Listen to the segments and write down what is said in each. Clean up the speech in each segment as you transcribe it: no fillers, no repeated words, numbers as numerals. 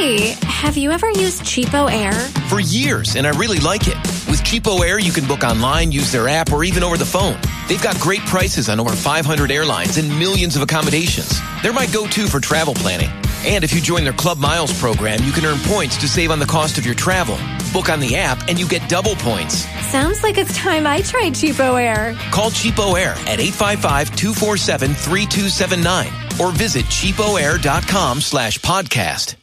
Hey, have you ever used Cheapo Air? For years, and I really like it. With Cheapo Air, you can book online, use their app, or even over the phone. They've got great prices on over 500 airlines and millions of accommodations. They're my go-to for travel planning. And if you join their Club Miles program, you can earn points to save on the cost of your travel. Book on the app, and you get double points. Sounds like it's time I tried Cheapo Air. Call Cheapo Air at 855-247-3279 or visit cheapoair.com/podcast.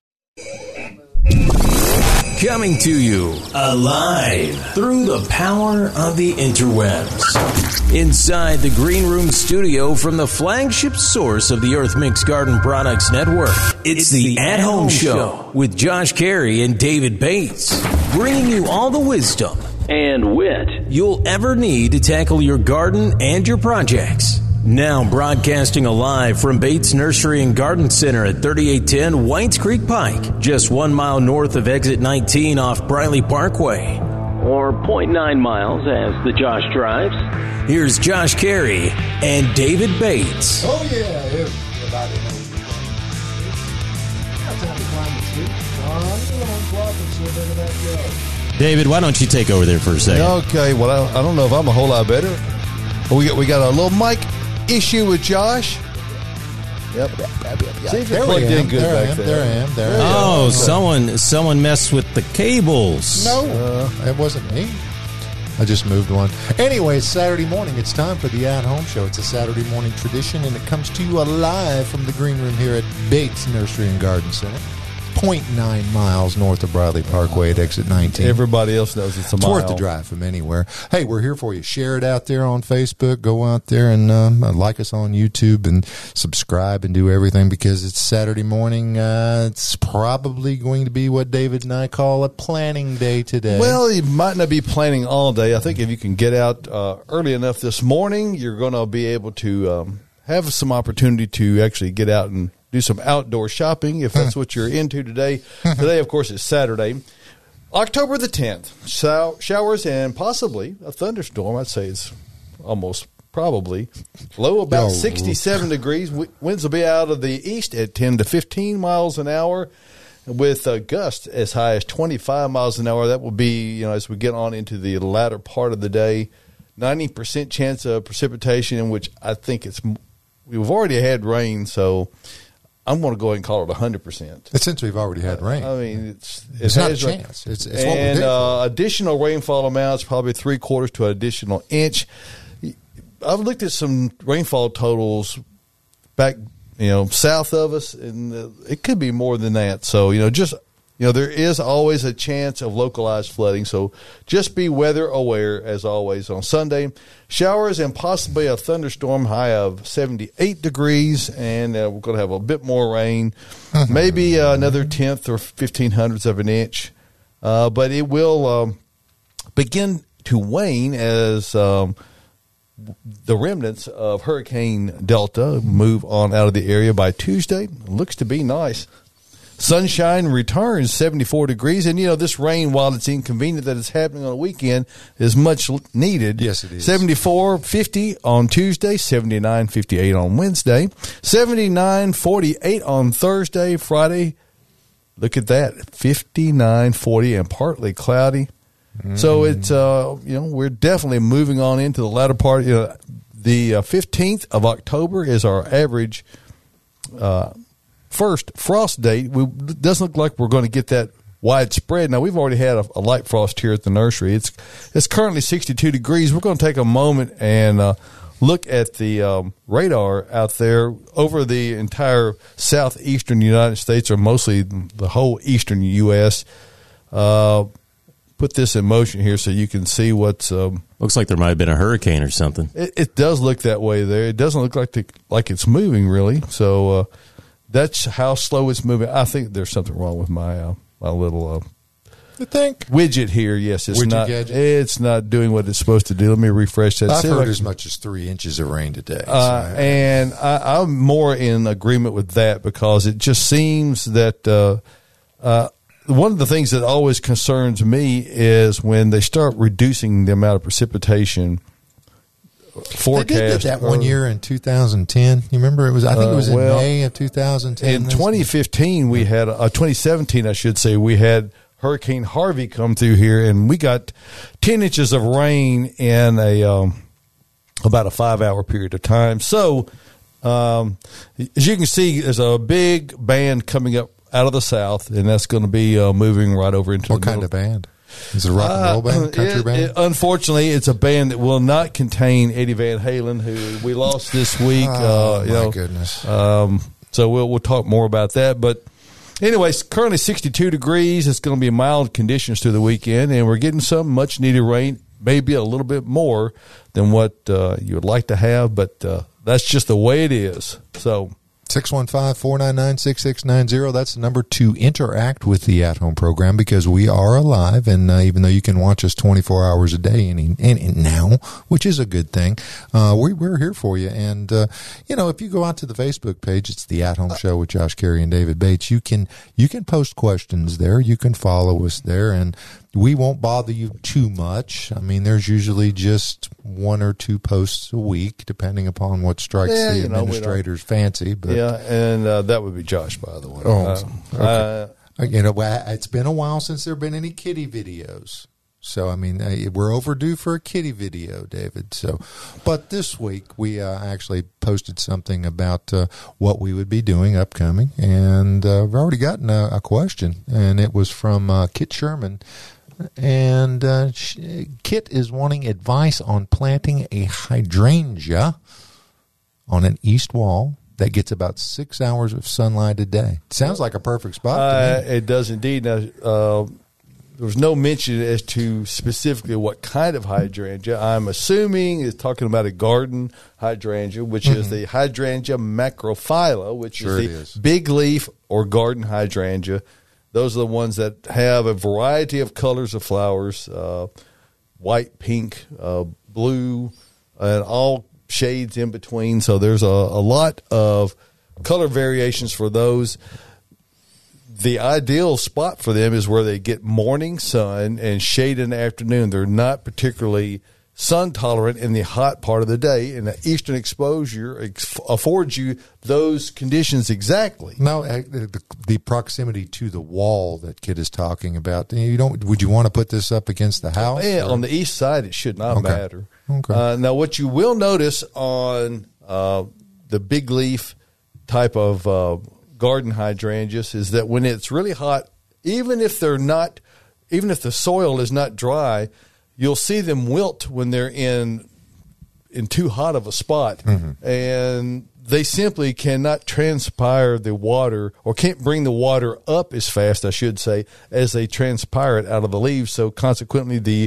Coming to you alive through the power of the interwebs. Inside the Green Room studio from the flagship source of the Earth Mix Garden Products Network, it's the At Home Show with Josh Carey and David Bates, bringing you all the wisdom and wit you'll ever need to tackle your garden and your projects. Now broadcasting alive from Bates Nursery and Garden Center at 3810 Whites Creek Pike, just 1 mile north of exit 19 off Briley Parkway. Or 0.9 miles as the Josh drives. Here's Josh Carey and David Bates. Oh, yeah, everybody knows you're going to time to climb the tree. I'm going to unplug and see where that goes. David, why don't you take over there for a second? Okay, well, I don't know if I'm a whole lot better. We got a little mic issue with Josh. Yep. See if it plugged in good back there. There I am. Someone messed with the cables. No, it wasn't me. I just moved one. Anyway, it's Saturday morning. It's time for the At Home Show. It's a Saturday morning tradition, and it comes to you live from the Green Room here at Bates Nursery and Garden Center. 0.9 miles north of Briley Parkway at exit 19. Everybody else knows it's a mile. It's worth the drive from anywhere. Hey, we're here for you. Share it out there on Facebook. Go out there and like us on YouTube and subscribe and do everything because it's Saturday morning. It's probably going to be what David and I call a planning day today. Well, you might not be planning all day. I think if you can get out early enough this morning, you're going to be able to have some opportunity to actually get out and do some outdoor shopping if that's what you're into today. Today, of course, is Saturday, October the 10th. Showers and possibly a thunderstorm. I'd say it's almost probably. Low about 67 degrees. Winds will be out of the east at 10 to 15 miles an hour with gusts as high as 25 miles an hour. That will be, as we get on into the latter part of the day, 90% chance of precipitation, in which I think we've already had rain, so I'm going to go ahead and call it 100%. Since we've already had rain. I mean, it's not a chance. It's what we do. Additional rainfall amounts, probably 3/4 to an additional inch. I've looked at some rainfall totals back, south of us, and it could be more than that. So, there is always a chance of localized flooding, so just be weather aware as always. On Sunday, showers and possibly a thunderstorm, high of 78 degrees, and we're going to have a bit more rain, maybe another 1/10 or 1/1500ths of an inch, but it will begin to wane as the remnants of Hurricane Delta move on out of the area by Tuesday. It looks to be nice. Sunshine returns, 74 degrees. And, this rain, while it's inconvenient that it's happening on a weekend, is much needed. Yes, it is. 74, 50 on Tuesday, 79, 58 on Wednesday, 79, 48 on Thursday, Friday. Look at that, 59, 40, and partly cloudy. So it's, we're definitely moving on into the latter part. The 15th of October is our average first frost date. It doesn't look like we're going to get that widespread. Now, we've already had a light frost here at the nursery. It's currently 62 degrees. We're going to take a moment and look at the radar out there over the entire southeastern United States, or mostly the whole eastern U.S. Put this in motion here so you can see what's... Looks like there might have been a hurricane or something. It does look that way there. It doesn't look like it's moving, really. So... that's how slow it's moving. I think there's something wrong with my little widget here. Yes, it's not doing what it's supposed to do. Let me refresh that. I've heard as much as 3 inches of rain today. And I'm more in agreement with that because it just seems that one of the things that always concerns me is when they start reducing the amount of precipitation forecast. They did that one year in 2010. You remember? It was. I think it was in May of 2010. In 2015, we had 2017, I should say, we had Hurricane Harvey come through here, and we got 10 inches of rain in about a 5-hour period of time. So, as you can see, there's a big band coming up out of the south, and that's going to be moving right over into what kind of band? Is it a rock and roll band, country band? Unfortunately, it's a band that will not contain Eddie Van Halen, who we lost this week. My goodness. So we'll talk more about that. But anyways, currently 62 degrees. It's going to be mild conditions through the weekend, and we're getting some much-needed rain, maybe a little bit more than what you would like to have, but that's just the way it is. So 615-499-6690. That's the number to interact with the At Home program, because we are alive, and even though you can watch us 24 hours a day and now, which is a good thing, we're here for you. And if you go out to the Facebook page, it's the At Home Show with Josh Carey and David Bates. You can post questions there. You can follow us there, and we won't bother you too much. I mean, there's usually just 1 or 2 posts a week, depending upon what strikes the administrator's fancy. But and that would be Josh, by the way. Okay. It's been a while since there have been any kitty videos. So, I mean, we're overdue for a kitty video, David. So, but this week we actually posted something about what we would be doing upcoming, and we've already gotten a question, and it was from Kit Sherman. And Kit is wanting advice on planting a hydrangea on an east wall that gets about 6 hours of sunlight a day. Sounds like a perfect spot to me. It does indeed. Now, there was no mention as to specifically what kind of hydrangea. I'm assuming it's talking about a garden hydrangea, which is the Hydrangea macrophylla, which is the big leaf or garden hydrangea. Those are the ones that have a variety of colors of flowers, white, pink, blue, and all shades in between. So there's a lot of color variations for those. The ideal spot for them is where they get morning sun and shade in the afternoon. They're not particularly sun tolerant in the hot part of the day, and the eastern exposure affords you those conditions exactly. No, the proximity to the wall that Kid is talking about. Would you want to put this up against the house? Yeah, on the east side, it should not matter. Okay. Now, what you will notice on the big leaf type of garden hydrangeas is that when it's really hot, even if the soil is not dry, you'll see them wilt when they're in too hot of a spot, and they simply cannot transpire the water, or can't bring the water up as fast, I should say, as they transpire it out of the leaves. So consequently, the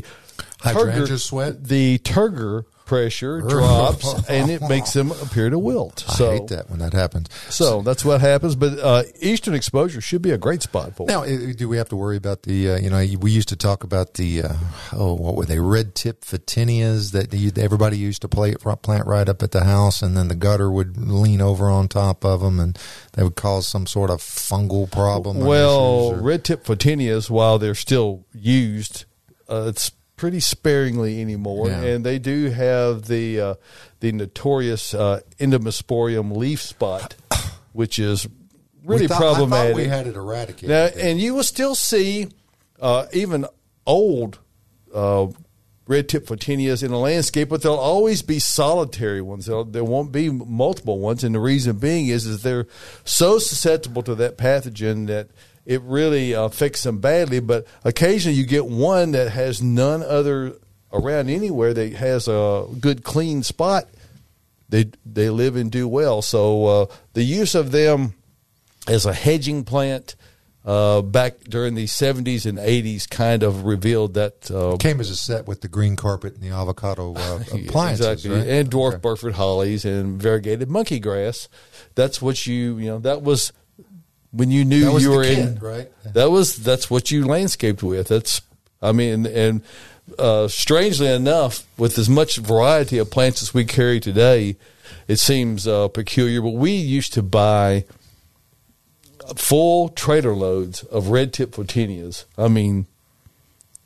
turgor pressure drops, and it makes them appear to wilt. I hate that when that happens. So that's what happens. But eastern exposure should be a great spot for it. Now, do we have to worry about the, we used to talk about the, what were they, red tip photinias that everybody used to plant right up at the house, and then the gutter would lean over on top of them, and they would cause some sort of fungal problem? Well, red tip photinias, while they're still used, it's pretty sparingly anymore, and they do have the notorious endomosporium leaf spot, which is really problematic. I thought we had it eradicated. Now, and you will still see even old red tip photinias in a landscape, but there'll always be solitary ones. There won't be multiple ones, and the reason being is they're so susceptible to that pathogen that it really affects them badly. But occasionally you get one that has none other around anywhere that has a good clean spot. They live and do well. So the use of them as a hedging plant back during the 70s and 80s kind of revealed that. Came as a set with the green carpet and the avocado appliances. Exactly. Right? And dwarf Burford hollies and variegated monkey grass. That's what that was when you knew you were in, right? That's what you landscaped with. And strangely enough, with as much variety of plants as we carry today, it seems peculiar. But we used to buy full trailer loads of red tip photinias. I mean,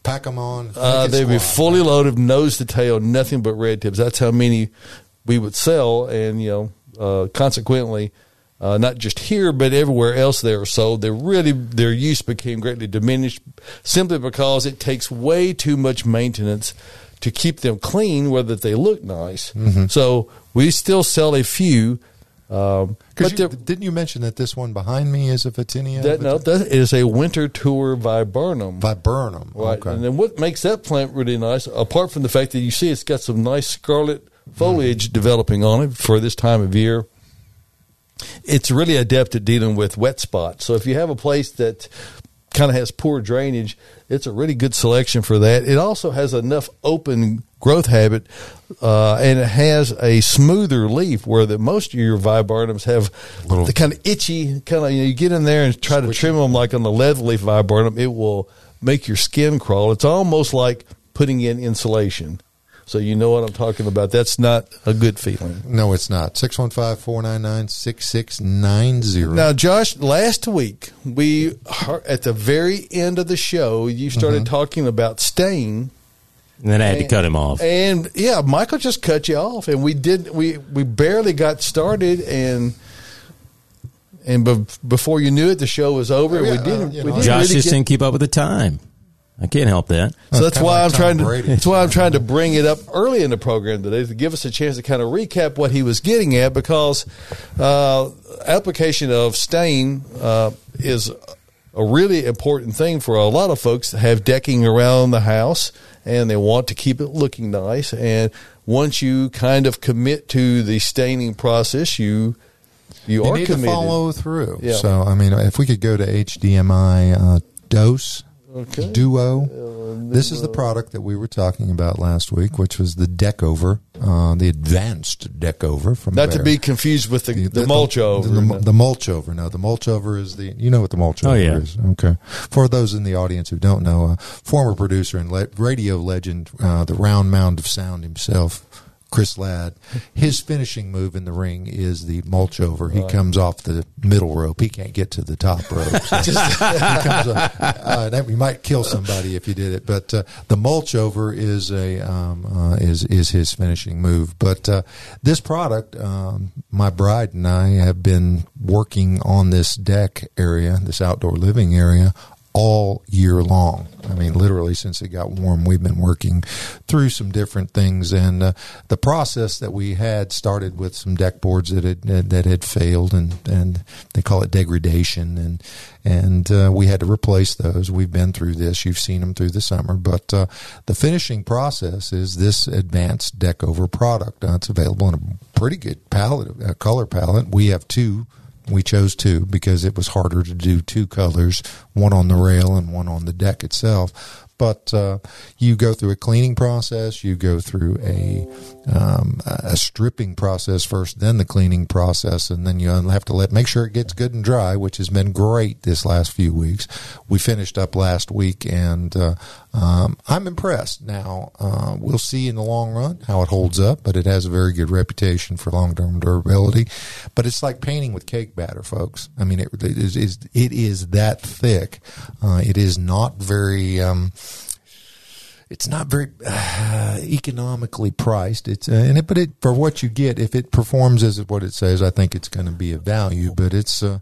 pack them on. They'd be fully loaded, nose to tail, nothing but red tips. That's how many we would sell, and consequently, not just here but everywhere else they are sold. Their use became greatly diminished simply because it takes way too much maintenance to keep them clean, whether they look nice. Mm-hmm. So we still sell a few. Didn't you mention that this one behind me is a Vitinia? That is a Winter Tour Viburnum. Viburnum, right? Okay. And then what makes that plant really nice, apart from the fact that you see it's got some nice scarlet foliage developing on it for this time of year, it's really adept at dealing with wet spots. So if you have a place that kind of has poor drainage, it's a really good selection for that. It also has enough open growth habit, and it has a smoother leaf, where most of your viburnums have the kind of itchy, you get in there and try to trim them like on the leatherleaf viburnum, it will make your skin crawl. It's almost like putting in insulation. So you know what I'm talking about. That's not a good feeling. No, it's not. 615-499-6690. Now, Josh, last week, at the very end of the show, you started talking about stain. And then I had to cut him off. And, yeah, Michael just cut you off. And we barely got started, and before you knew it, the show was over. Yeah, we didn't Josh just didn't keep up with the time. I can't help that. So that's why I'm trying to bring it up early in the program today, to give us a chance to kind of recap what he was getting at, because application of stain is a really important thing for a lot of folks that have decking around the house and they want to keep it looking nice. And once you kind of commit to the staining process, you are need committed to follow through. Yeah. So, I mean, if we could go to HDMI Dose. Okay. Duo. This is the product that we were talking about last week, which was the Deckover, the advanced Deckover from Not Behr. to be confused with the mulch over. The mulch over. No, the mulch over is you know what the mulch over is. Okay. For those in the audience who don't know, a former producer and radio legend, the round mound of sound himself, Chris Ladd, his finishing move in the ring is the mulch over. He comes off the middle rope. He can't get to the top rope. So he comes up. You might kill somebody if you did it. But the mulch over is is his finishing move. But this product, my bride and I have been working on this deck area, this outdoor living area, all year long. I mean, literally since it got warm, we've been working through some different things, and the process that we had started with some deck boards that had failed, and they call it degradation, and we had to replace those. We've been through this. You've seen them through the summer, but the finishing process is this advanced Deckover product. It's available in a pretty good color palette. We have two. We chose two because it was harder to do two colors, one on the rail and one on the deck itself. But you go through a cleaning process, you go through a stripping process first, then the cleaning process, and then you have to make sure it gets good and dry, which has been great this last few weeks. We finished up last week, and I'm impressed. Now, we'll see in the long run how it holds up, but it has a very good reputation for long-term durability. But it's like painting with cake batter, folks. I mean, it is that thick. It is not very... it's not very economically priced. But for what you get, if it performs as what it says, I think it's going to be of value. But it'll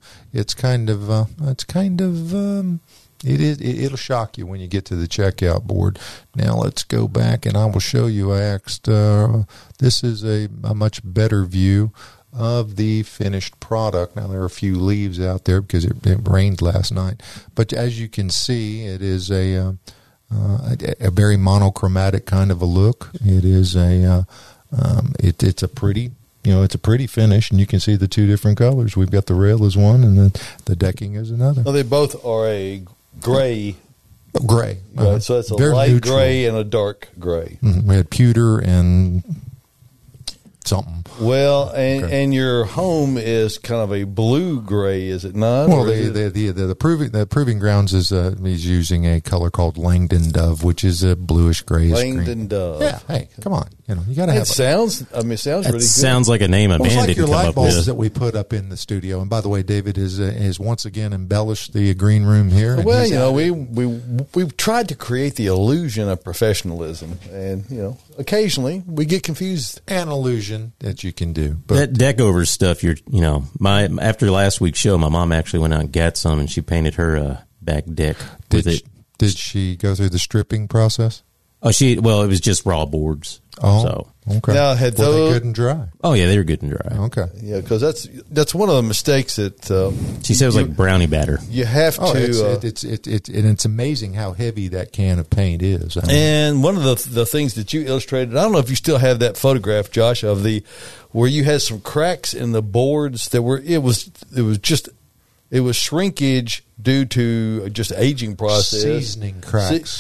shock you when you get to the checkout board. Now let's go back and I will show you. I asked. This is a much better view of the finished product. Now there are a few leaves out there because it rained last night, but as you can see, it is a very monochromatic kind of a look. It is it's a pretty, it's a pretty finish, and you can see the two different colors. We've got the rail as one, and then the decking is another. Well, they both are a gray. Gray. Right, so it's a light neutral gray and a dark gray. Mm-hmm. We had pewter and something. Well, and your home is kind of a blue gray, is it not? Well, the proving grounds is using a color called Langdon Dove, which is a bluish grayish Langdon green. Dove. Yeah, hey, come on, you got to have. It sounds really good. Sounds like a name a Almost band like didn't your come light up bulbs with. that we put up in the studio. And by the way, David is once again embellished the green room here. And Well, we've tried to create the illusion of professionalism, and occasionally we get confused. an illusion that you can do. But That deck over stuff, after last week's show, my mom actually went out and got some, and she painted her back deck with it. Did she go through the stripping process? Oh, it was just raw boards. Oh, So, okay. Now, Were they good and dry? oh yeah, they were good and dry. Okay. Yeah, because that's one of the mistakes that She said it was like brownie batter. you have to. Oh, it's amazing how heavy that can of paint is. I mean, And one of the things that you illustrated, I don't know if you still have that photograph, Josh, of where you had some cracks in the boards that were it was shrinkage due to just aging process, seasoning cracks,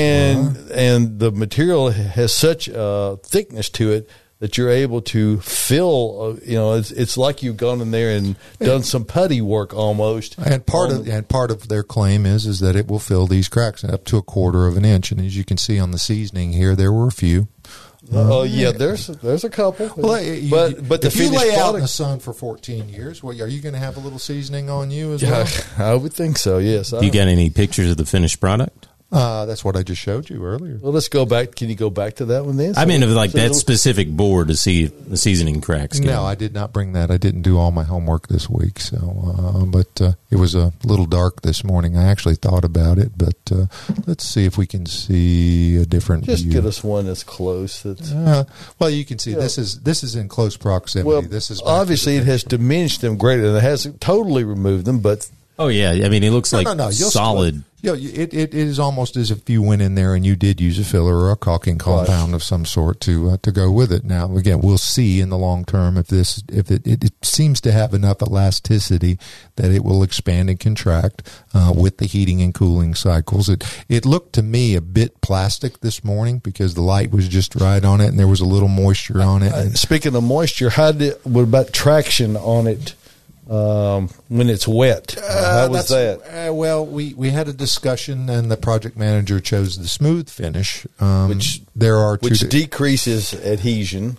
and the material has such a thickness to it that you're able to fill. It's like you've gone in there and done some putty work almost. And part of their claim is that it will fill these cracks up to 1/4 of an inch. And as you can see on the seasoning here, there were a few. Oh yeah, there's a couple. Well, but the if you finished lay out in product, the sun for 14 years, are you going to have a little seasoning on you as well? I would think so. Yes. Do you got any pictures of the finished product? That's what I just showed you earlier. Well, let's go back. Can you go back to that one then? I mean, that specific board to see the seasoning cracks. No, I did not bring that. I didn't do all my homework this week, but it was a little dark this morning. I actually thought about it, but let's see if we can see a different Just view. get us one that's close. Well, you can see this is in close proximity. Well, this is obviously it has diminished them greatly. It hasn't totally removed them, but Oh yeah, I mean it looks like You'll solid. It is almost as if you went in there and you did use a filler or a caulking compound of some sort to go with it. Now, again, we'll see in the long term if it seems to have enough elasticity that it will expand and contract with the heating and cooling cycles. It looked to me a bit plastic this morning because the light was just right on it and there was a little moisture on it. Speaking of moisture, what about traction on it? When it's wet, how was that? Well, we had a discussion, and the project manager chose the smooth finish, which decreases adhesion.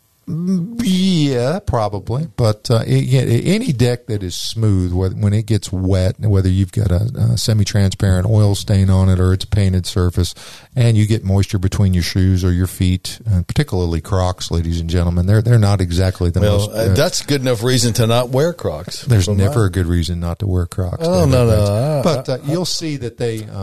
Yeah, probably. But any deck that is smooth, when it gets wet, whether you've got a semi-transparent oil stain on it or it's a painted surface, and you get moisture between your shoes or your feet, particularly Crocs, ladies and gentlemen, they're not exactly the most. That's good enough reason to not wear Crocs. There's never a good reason not to wear Crocs. Oh no. But you'll see that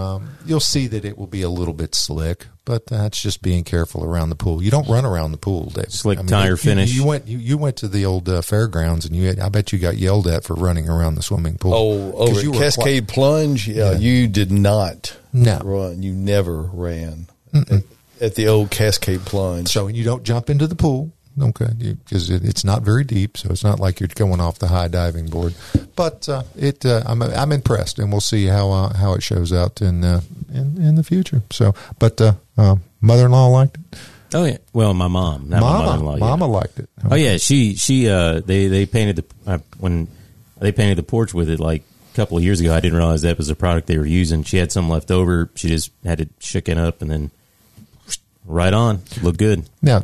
it will be a little bit slick. But that's just being careful around the pool. You don't run around the pool, Dave. Slick tire finish. You went to the old fairgrounds, and I bet you got yelled at for running around the swimming pool. Oh, over at Cascade Plunge, you did not run. You never ran at the old Cascade Plunge. So you don't jump into the pool. Okay, because it's not very deep, so it's not like you're going off the high diving board. But I'm impressed, and we'll see how it shows out in the future. So, but mother-in-law liked it. Oh yeah, well, my mom, not my mother-in-law. Mama liked it. Oh yeah, she they painted when they painted the porch with it like a couple of years ago. I didn't realize that was a product they were using. She had some left over. She just had it shaken up and then. Right on. Look good. Now,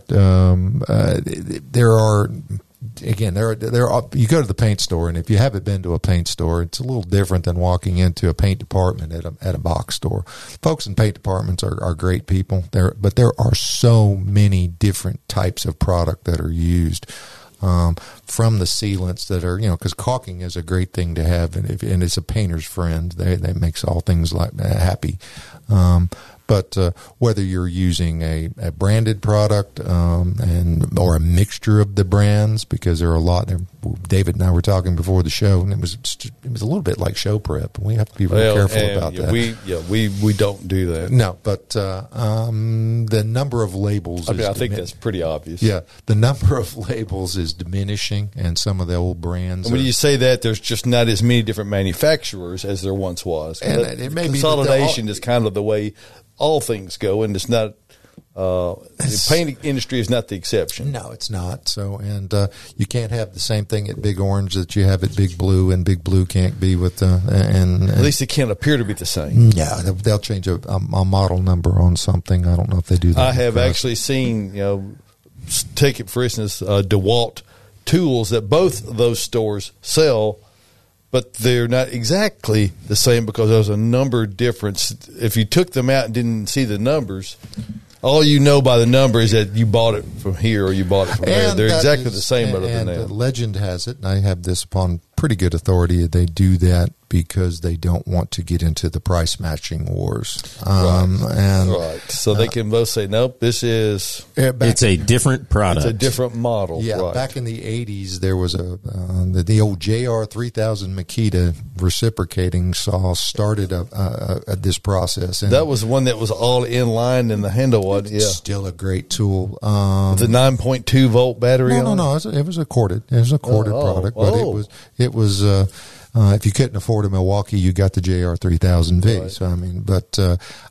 there are you go to the paint store, and if you haven't been to a paint store, it's a little different than walking into a paint department at a box store. Folks in paint departments are great people, but there are so many different types of product that are used. From the sealants that are, because caulking is a great thing to have, and it's a painter's friend. That makes all things like happy. But whether you're using a branded product or a mixture of the brands, because there are a lot. David and I were talking before the show, and it was a little bit like show prep. We have to be really careful about that. We don't do that. No, but the number of labels. I think that's pretty obvious. Yeah, the number of labels is diminishing, and some of the old brands. And when you say that, there's just not as many different manufacturers as there once was. And it may consolidation is kind of the way all things go, and it's not. The paint industry is not the exception. No, it's not. So, and you can't have the same thing at Big Orange that you have at Big Blue, and Big Blue can't be with and at least it can't appear to be the same. Yeah, they'll change a model number on something. I don't know if they do that. I have actually seen, take it for instance, DeWalt tools that both of those stores sell, but they're not exactly the same because there's a number difference. If you took them out and didn't see the numbers, all you know by the number is that you bought it from here or you bought it from there. They're exactly the same other than that. Legend has it, and I have this upon pretty good authority, they do that because they don't want to get into the price matching wars. Right. So they can both say, nope, this is... It's a different product. It's a different model. Yeah, right. Back in the 80s, there was the old JR3000 Makita reciprocating saw started this process. And that was one that was all inline in the handle one. Yeah. Still a great tool. The 9.2 volt battery. No. It was a corded. It was a corded product, but it was. If you couldn't afford a Milwaukee, you got the JR3000V. Right. So I mean, but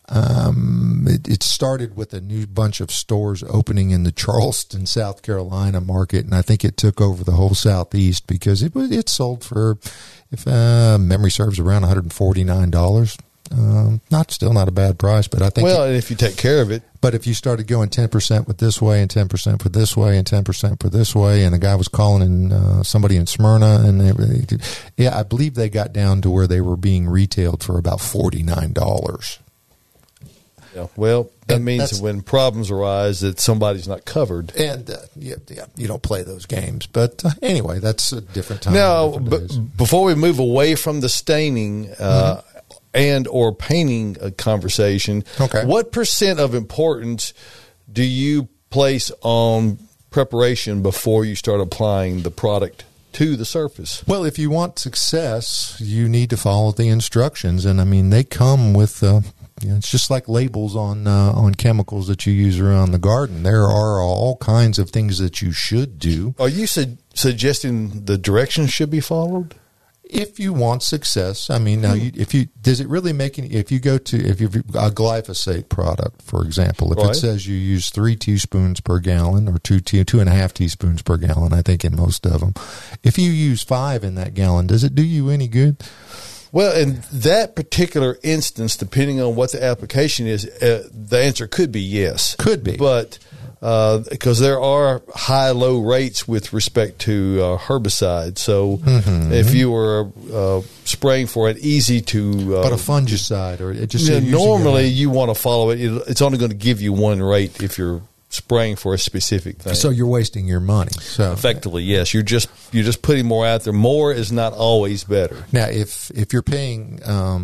it started with a new bunch of stores opening in the Charleston, South Carolina market, and I think it took over the whole Southeast because it sold for, if memory serves, around $149. Not a bad price, but I think if you take care of it. But if you started going 10% with this way and 10% for this way and 10% for this way, and a guy was calling in somebody in Smyrna, and I believe they got down to where they were being retailed for about $49. Yeah, well, that means when problems arise that somebody's not covered. And you don't play those games. But anyway, that's a different time. Now, before we move away from the staining and or painting conversation, what % of importance do you place on preparation before you start applying the product to the surface? Well, if you want success, you need to follow the instructions, and I mean they come with. It's just like labels on chemicals that you use around the garden. There are all kinds of things that you should do. Are you suggesting the directions should be followed? If you want success, I mean, now does it really make any? If you go to a glyphosate product, for example, if it says you use 3 teaspoons per gallon or 2.5 teaspoons per gallon, I think in most of them, if you use 5 in that gallon, does it do you any good? Well, in that particular instance, depending on what the application is, the answer could be yes. Could be, but. Because there are high-low rates with respect to herbicide. So if you were spraying for an easy to... but a fungicide or it just... normally you want to follow it. It's only going to give you one rate if you're spraying for a specific thing. So you're wasting your money. So effectively, yes. You're just putting more out there. More is not always better. Now, if you're paying...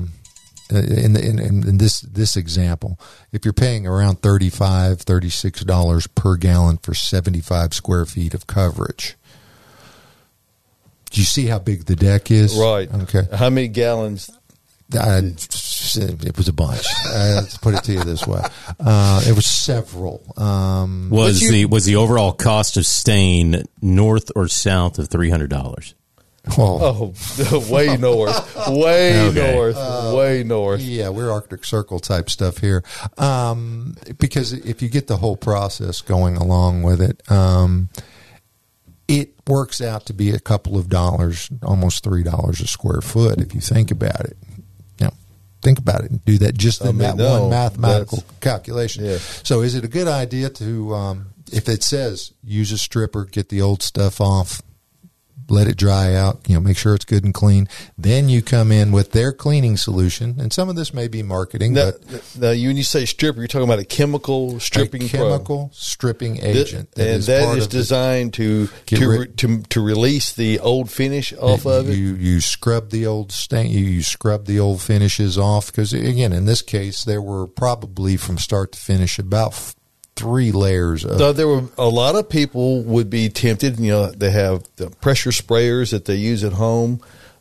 in this example, if you're paying around $35, $36 per gallon for 75 square feet of coverage, do you see how big the deck is? Right. Okay. How many gallons? It was a bunch. Let's put it to you this way: it was several. Was the overall cost of stain north or south of $300? Oh, way north, way north. Yeah, we're Arctic Circle type stuff here. Because if you get the whole process going along with it, it works out to be a couple of dollars, almost $3 a square foot. If you think about it, think about it and do that just in one mathematical calculation. Yeah. So, is it a good idea to, if it says use a stripper, get the old stuff off? Let it dry out, make sure it's good and clean. Then you come in with their cleaning solution, and some of this may be marketing. Now, when you say stripper, you're talking about a chemical stripping stripping agent, and that is designed to release the old finish off of it. You scrub the old stain, you scrub the old finishes off because, again, in this case, there were probably from start to finish about 3 layers of... So there were a lot of people would be tempted. They have the pressure sprayers that they use at home.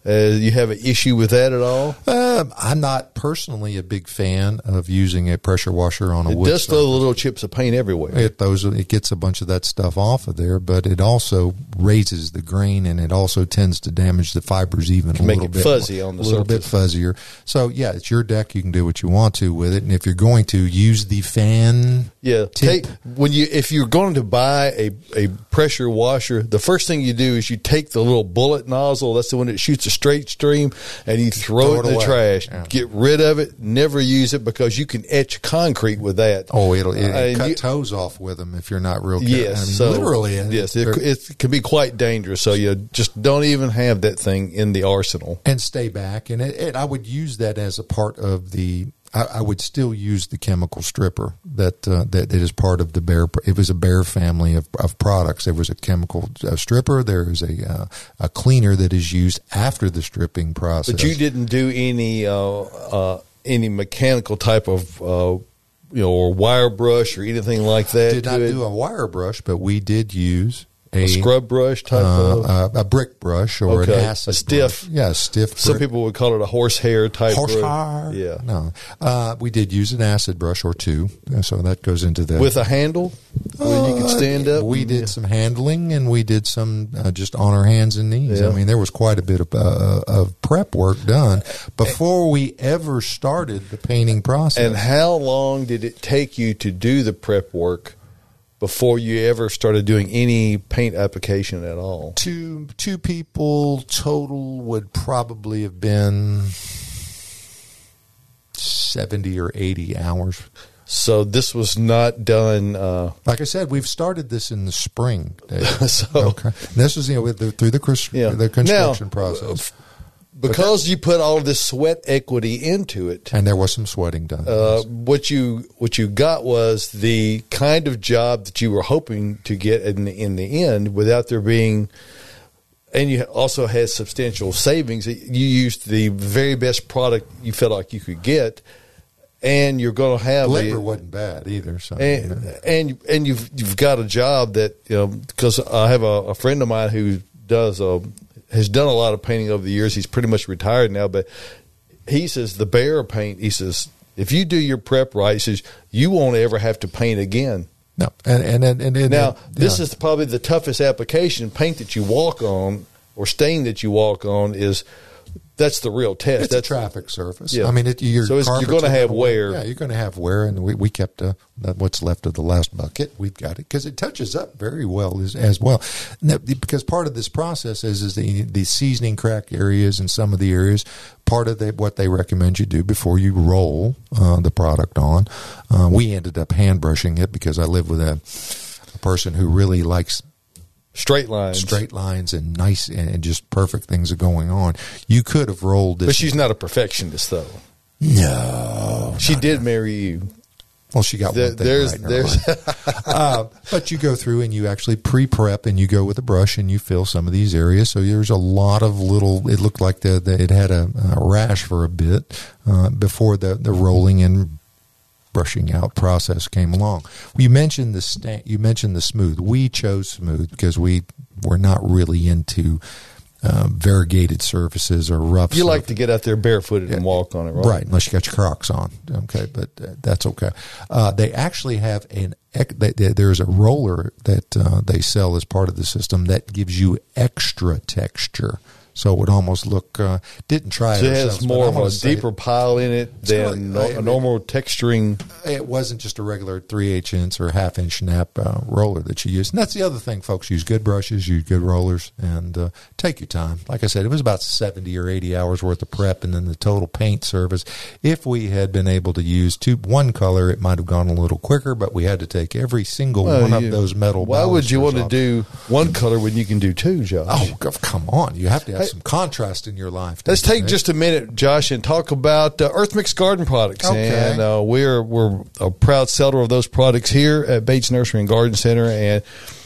You have an issue with that at all? I'm not personally a big fan of using a pressure washer on a wood It does throw surface. little chips of paint everywhere. It gets a bunch of that stuff off of there, but it also raises the grain, and it also tends to damage the fibers even a Make little it bit fuzzy on the a little bit surface. fuzzier. So yeah, it's your deck. You can do what you want to with it, and if you're going to use the fan, Yeah, tip, if you're going to buy a pressure washer, the first thing you do is you take the little bullet nozzle. That's the one that shoots a straight stream, and you throw it in the away. trash. Yeah. Get rid of it. Never use it because you can etch concrete with that. oh, it'll And cut you- toes off with them if you're not real. Yes, I mean, so literally, yes, they're- it can be quite dangerous. So you just don't even have that thing in the arsenal. and stay back. And I would use that as a part of the. I would still use the chemical stripper that is part of the Bear. It was a Bear family of products. There was a chemical stripper. There is a cleaner that is used after the stripping process. But you didn't do any mechanical type of or wire brush or anything like that. did not to it? do a wire brush, but we did use A scrub brush type of. a brick brush or Okay. an acid A stiff. brush. Yeah, a stiff. Some brick. people would call it a horsehair type. Horsehair. brush. Yeah. No. We did use an acid brush or two, so that goes into the With a handle where you could stand up. We did some handling, and we did some just on our hands and knees. Yeah. I mean, there was quite a bit of prep work done before we ever started the painting process. And how long did it take you to do the prep work before you ever started doing any paint application at all? two people total would probably have been 70 or 80 hours. So this was not done. Like I said, we've started this in the spring, Dave. So- okay. This is through the construction process, Because you put all of this sweat equity into it, and there was some sweating done. what you got was the kind of job that you were hoping to get in the end, without there being. And you also had substantial savings. You used the very best product you felt like you could get, and you're going to have Labor wasn't bad either. So and you've got a job that, because I have a friend of mine who has done a lot of painting over the years. He's pretty much retired now, but he says the Bear paint. He says if you do your prep right, he says you won't ever have to paint again. no, and Now this is probably the toughest application. Paint that you walk on or stain that you walk on that's the real test. It's That's a traffic surface. Yeah. I mean, you're So you're going to have wear. Yeah, you're going to have wear, and we kept what's left of the last bucket. We've got it because it touches up very well as well. Now, because part of this process is the seasoning crack areas and some of the areas. Part of what they recommend you do before you roll the product on. We ended up hand brushing it because I live with a person who really likes straight lines. and nice and just perfect things are going on. You could have rolled this. But she's not a perfectionist, though. No. She did marry you. Well, she got one thing right in her life. But you go through and you actually pre-prep and you go with a brush and you fill some of these areas. So there's a lot of little. It looked like it had a rash for a bit before the rolling and brushing out process came along. You mentioned the smooth. We chose smooth because we were not really into variegated surfaces or rough. You like to get out there barefooted and walk on it, right? Right, unless you got your Crocs on. Okay, but that's okay. They actually have there's a roller that they sell as part of the system that gives you extra texture. So it would almost look. Didn't try So it. it has ourselves, more but of I'm a gonna say deeper pile in it than a normal texturing. it wasn't just a regular 3/8 inch or half-inch snap roller that you use. And that's the other thing, folks. Use good brushes, use good rollers, and take your time. Like I said, it was about 70 or 80 hours worth of prep, and then the total paint service. If we had been able to use one color, it might have gone a little quicker, but we had to take every single one of those metal Why would you want to balusters off. do one color when you can do two, Josh? Oh, come on. You have to have some contrast in your life. Let's take just a minute, Josh, and talk about Earth Mix Garden Products. Okay. And we're a proud seller of those products here at Bates Nursery and Garden Center. And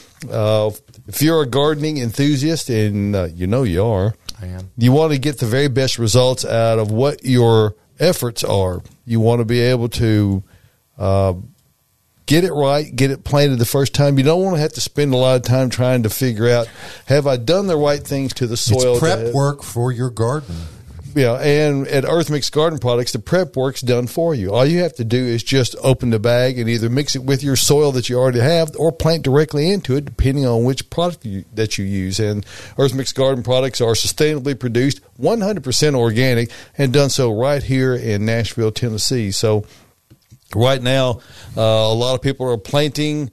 if you're a gardening enthusiast, and you are, I am. you want to get the very best results out of what your efforts are. You want to be able to Get it right. Get it planted the first time. You don't want to have to spend a lot of time trying to figure out, have I done the right things to the soil? It's prep work for your garden. Yeah, and at Earth Mix Garden Products, the prep work's done for you. All you have to do is just open the bag and either mix it with your soil that you already have or plant directly into it, depending on which product that you use. And Earth Mix Garden Products are sustainably produced, 100% organic, and done so right here in Nashville, Tennessee. So right now, a lot of people are planting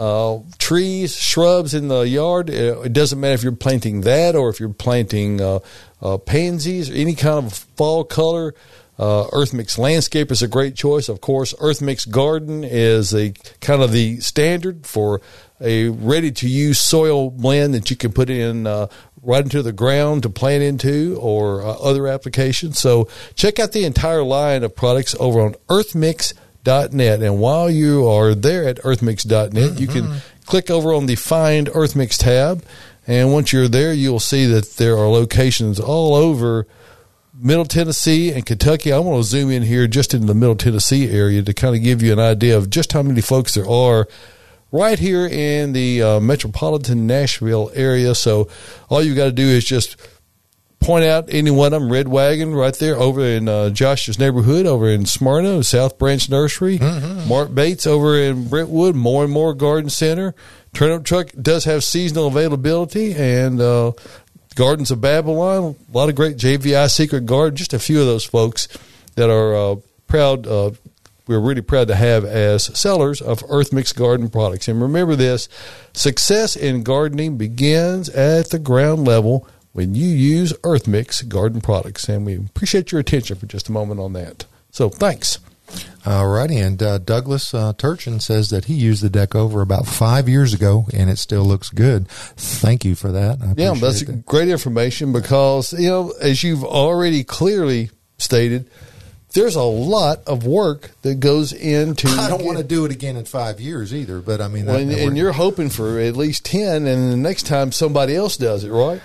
trees, shrubs in the yard. It doesn't matter if you're planting that or if you're planting pansies or any kind of fall color. Earth Mix Landscape is a great choice. Of course, Earth Mix Garden is a kind of the standard for a ready-to-use soil blend that you can put in right into the ground to plant into or other applications. So check out the entire line of products over on earthmix.net. And while you are there at earthmix.net, you can click over on the Find Earth Mix tab. And once you're there, you'll see that there are locations all over Middle Tennessee and Kentucky. I want to zoom in here just in the Middle Tennessee area to kind of give you an idea of just how many folks there are right here in the metropolitan Nashville area. So all you've got to do is just point out any one of them. Red Wagon right there over in Josh's neighborhood over in Smyrna, South Branch Nursery. Mark Bates over in Brentwood, More and More Garden Center. Turnip Truck does have seasonal availability, and Gardens of Babylon, a lot of great JVI Secret Garden, just a few of those folks that are proud. We're really proud to have as sellers of Earth Mix Garden Products. And remember this, success in gardening begins at the ground level when you use Earth Mix Garden Products. And we appreciate your attention for just a moment on that. So thanks. All righty, and Douglas Turchin says that he used the deck over about 5 years ago, and it still looks good. Thank you for that. Yeah, that's great information because, as you've already clearly stated, there's a lot of work that goes into. I don't want to do it again in 5 years either, but I mean, and you're hoping for at least 10, and the next time somebody else does it, right?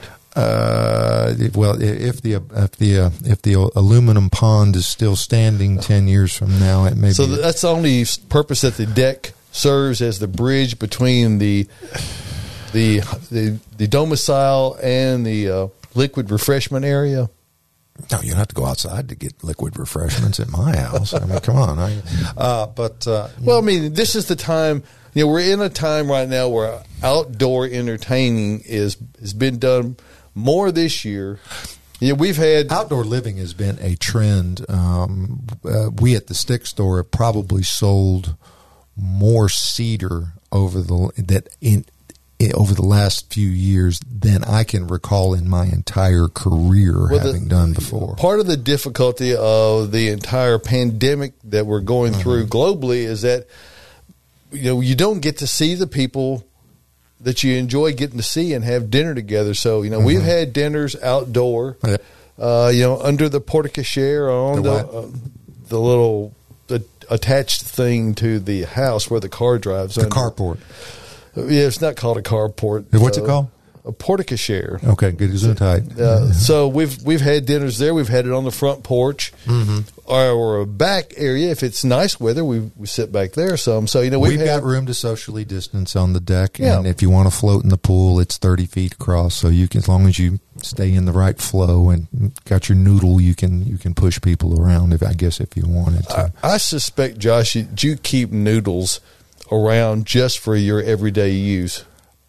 Well, if the aluminum pond is still standing 10 years from now, it may be. So that's the only purpose that the deck serves as the bridge between the domicile and the liquid refreshment area. No, you don't have to go outside to get liquid refreshments at my house. I mean, come on. Well, I mean, this is the time. We're in a time right now where outdoor entertaining has been done more this year. We've had outdoor living has been a trend. We at the stick store have probably sold more cedar over the last few years than I can recall in my entire career having done before. Part of the difficulty of the entire pandemic that we're going through globally is that you don't get to see the people that you enjoy getting to see and have dinner together. So, we've had dinners outdoor, under the porte-cochere on the little attached thing to the house where the car drives. The carport. Yeah, it's not called a carport. What's it called? A porte-cochere. Okay, good. Gesundheit. So we've had dinners there. We've had it on the front porch or a back area. If it's nice weather, we sit back there some. So we've got room to socially distance on the deck, and if you want to float in the pool, it's 30 feet across. So you can, as long as you stay in the right flow and got your noodle, you can push people around. If you wanted to. I suspect, Josh, you keep noodles around just for your everyday use.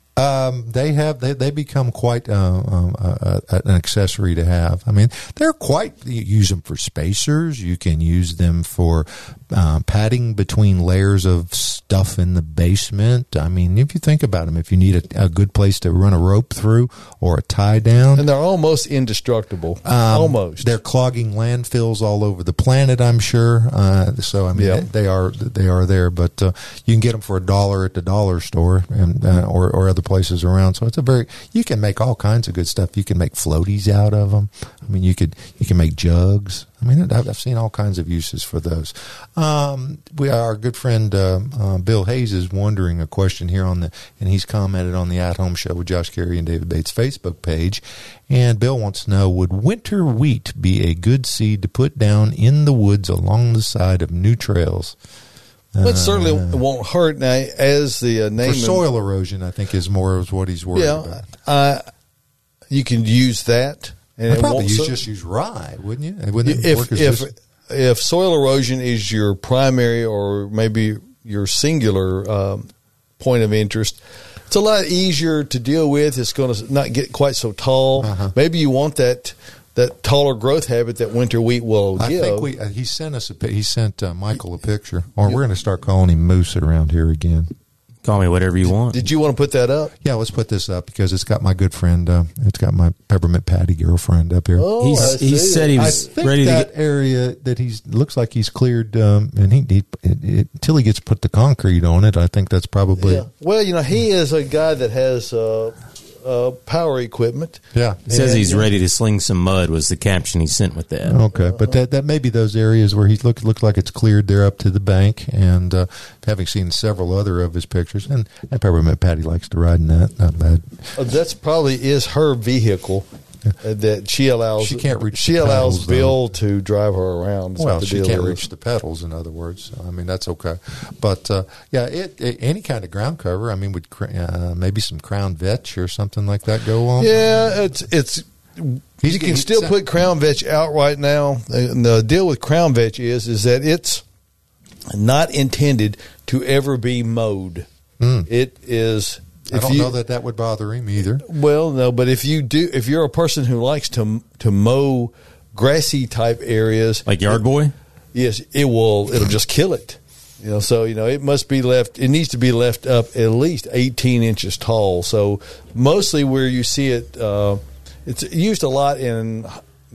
They become quite an accessory to have. I mean, you use them for spacers. You can use them for padding between layers of stuff in the basement. I mean, if you think about them, if you need a good place to run a rope through or a tie down. And they're almost indestructible. Almost. They're clogging landfills all over the planet, I'm sure. So, I mean, they are there, but you can get them for $1 at the dollar store and or other places around. So you can make all kinds of good stuff. You can make floaties out of them. I mean, you can make jugs. I mean, I've seen all kinds of uses for those. Our good friend Bill Hayes is wondering a question here and he's commented on the At Home Show with Josh Carey and David Bates Facebook page. And Bill wants to know, would winter wheat be a good seed to put down in the woods along the side of new trails? But certainly won't hurt. Now, as the name for soil erosion, I think is more of what he's worried about. You can use that. And I'd probably just use rye, wouldn't you? Wouldn't it work if soil erosion is your primary or maybe your singular point of interest, it's a lot easier to deal with. It's going to not get quite so tall. Maybe you want that taller growth habit that winter wheat will give. I think he sent us he sent Michael a picture, or we're going to start calling him Moose around here again. Call me whatever you want. Did you want to put that up? Yeah, let's put this up because it's got my good friend. It's got my Peppermint Patty girlfriend up here. Oh, he said he was ready to get area that looks like he's cleared, and until he gets put the concrete on it. I think that's probably. Yeah. Well, he is a guy that has power equipment. Yeah, he says he's ready to sling some mud. Was the caption he sent with that? Okay, but that may be those areas where he looks like it's cleared there up to the bank, and having seen several other of his pictures, and Peppermint Patty likes to ride in that. Not bad. That's probably is her vehicle. That she allows. She can't reach. She allows Bill to drive her around. Well, she can't reach the pedals. In other words, I mean that's okay. But any kind of ground cover. I mean, would maybe some Crown Vetch or something like that go on? Yeah, it's. You can still put Crown Vetch out right now. And the deal with Crown Vetch is that it's not intended to ever be mowed. It is. I don't know that would bother him either. Well, no, but if you're a person who likes to mow grassy type areas, like Yard Boy, yes, it'll just kill it. So it must be left. It needs to be left up at least 18 inches tall. So mostly where you see it, it's used a lot in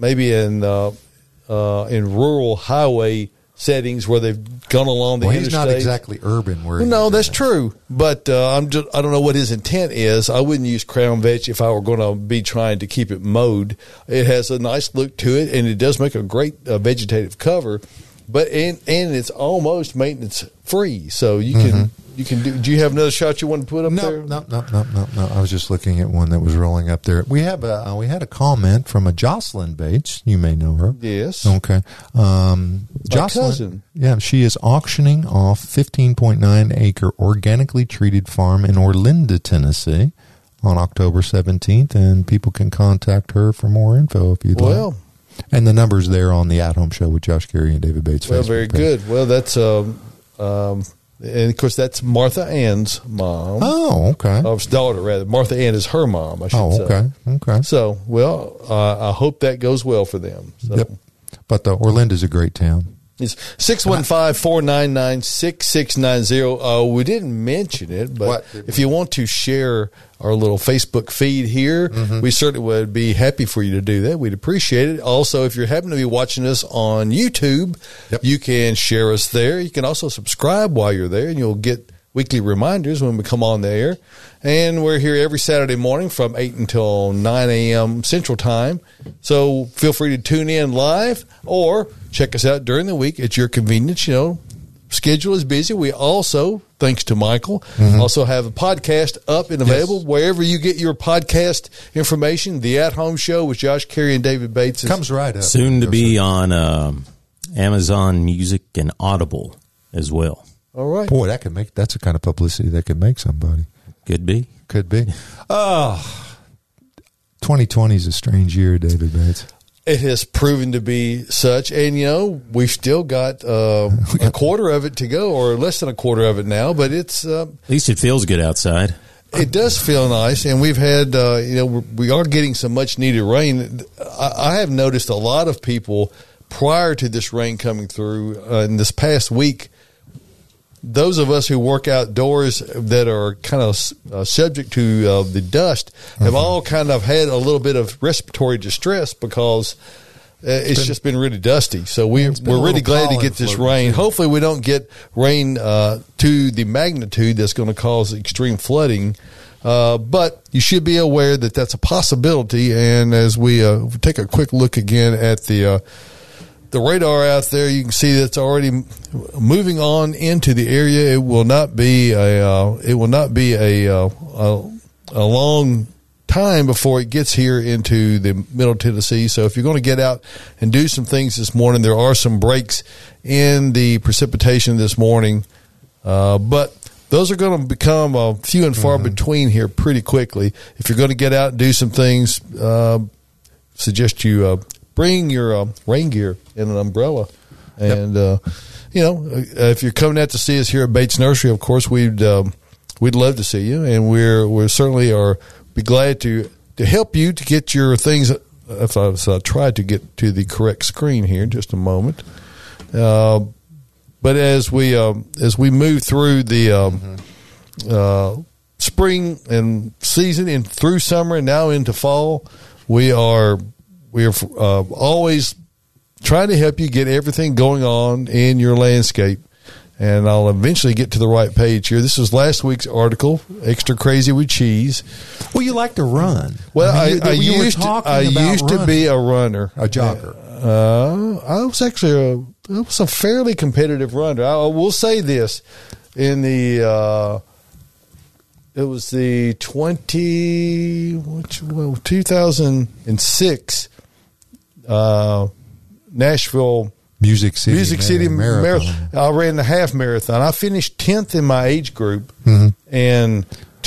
rural highway settings where they've gone along the interstate. He's not exactly urban. No, that's true. But I don't know what his intent is. I wouldn't use Crown Vetch if I were going to be trying to keep it mowed. It has a nice look to it, and it does make a great vegetative cover. But and it's almost maintenance free, so you can do. Do you have another shot you want to put up there? No. I was just looking at one that was rolling up there. We had a comment from a Jocelyn Bates. You may know her. Yes. Okay. My Jocelyn. cousin. Yeah, she is auctioning off 15.9 acre organically treated farm in Orlinda, Tennessee, on October 17th, and people can contact her for more info if you'd like. And the number's there on the At Home Show with Josh Carey and David Bates. Well, very good. Well, that's and of course that's Martha Ann's mom. Oh, okay. His daughter, rather. Martha Ann is her mom, I should say. Oh, okay. So, I hope that goes well for them. So. Yep. But Orlinda's a great town. It's 615-499-6690. We didn't mention it, but if you want to share our little Facebook feed here, we certainly would be happy for you to do that. We'd appreciate it. Also, if you happen to be watching us on YouTube, you can share us there. You can also subscribe while you're there, and you'll get weekly reminders when we come on the air. And we're here every Saturday morning from 8 until 9 a.m. Central Time. So feel free to tune in live or check us out during the week at your convenience. Schedule is busy. We also, thanks to Michael, also have a podcast up and available wherever you get your podcast information. The At Home Show with Josh Carey and David Bates comes right up. Soon to be on Amazon Music and Audible as well. All right. Boy, that's the kind of publicity that could make somebody. Could be. 2020 is a strange year, David Bates. It has proven to be such, and we've still got a quarter of it to go, or less than a quarter of it now. But it's at least it feels good outside. It does feel nice, and we've had we are getting some much needed rain. I have noticed a lot of people prior to this rain coming through in this past week. Those of us who work outdoors that are kind of subject to the dust have all kind of had a little bit of respiratory distress because it's just been really dusty. So we're really glad to get this rain. Hopefully we don't get rain to the magnitude that's going to cause extreme flooding. But you should be aware that that's a possibility. And as we take a quick look again at the radar out there, you can see that's already moving on into the area. It will not be a long time before it gets here into the Middle Tennessee. So if you're going to get out and do some things this morning, there are some breaks in the precipitation this morning. But those are going to become few and far between here pretty quickly. If you're going to get out and do some things, suggest you bring your rain gear and an umbrella. And, if you're coming out to see us here at Bates Nursery, of course, we'd love to see you. And we're certainly be glad to help you to get your things. If I try to get to the correct screen here in just a moment. But as we move through the spring and season and through summer and now into fall, we are always trying to help you get everything going on in your landscape. And I'll eventually get to the right page here. This is last week's article, Extra Crazy with Cheese. Well, you like to run. Well, I used to be a runner. A jogger. I was actually a fairly competitive runner. I will say this. In the it was the 2006 Nashville Music City Marathon. I ran the half marathon. I finished 10th in my age group and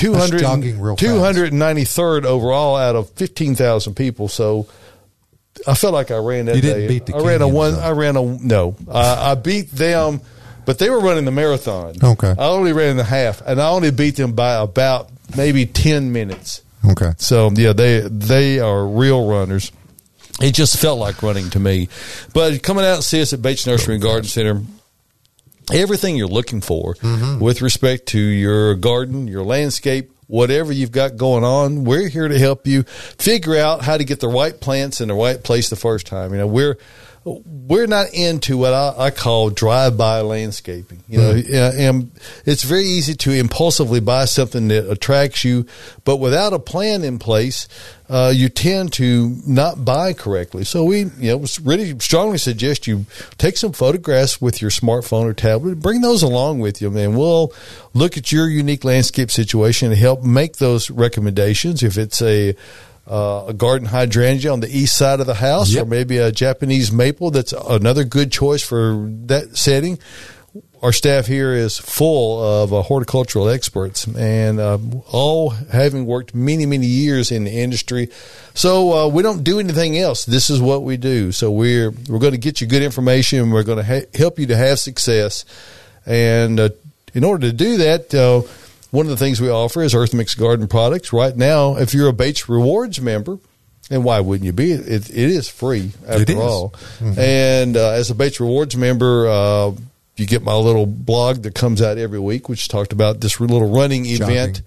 293rd overall out of 15,000 people. So I felt like I ran that day. You didn't beat the Kenyans, I beat them, but they were running the marathon. Okay. I only ran the half, and I only beat them by about maybe 10 minutes. Okay. So, yeah, they are real runners. It just felt like running to me. But coming out and see us at Bates Nursery and Garden Center, everything you're looking for with respect to your garden, your landscape, whatever you've got going on, we're here to help you figure out how to get the right plants in the right place the first time. We're not into what I call drive-by landscaping. And it's very easy to impulsively buy something that attracts you, but without a plan in place, you tend to not buy correctly. So we really strongly suggest you take some photographs with your smartphone or tablet, bring those along with you, and we'll look at your unique landscape situation and help make those recommendations. If it's a garden hydrangea on the east side of the house, or maybe a Japanese maple, that's another good choice for that setting. Our staff here is full of horticultural experts, and all having worked many, many years in the industry. So we don't do anything else. This is what we do. So we're going to get you good information. We're going to help you to have success. And in order to do that, one of the things we offer is Earth Mix Garden products. Right now, if you're a Bates Rewards member, and why wouldn't you be? It is free after all. And as a Bates Rewards member, you get my little blog that comes out every week, which talked about this little running event.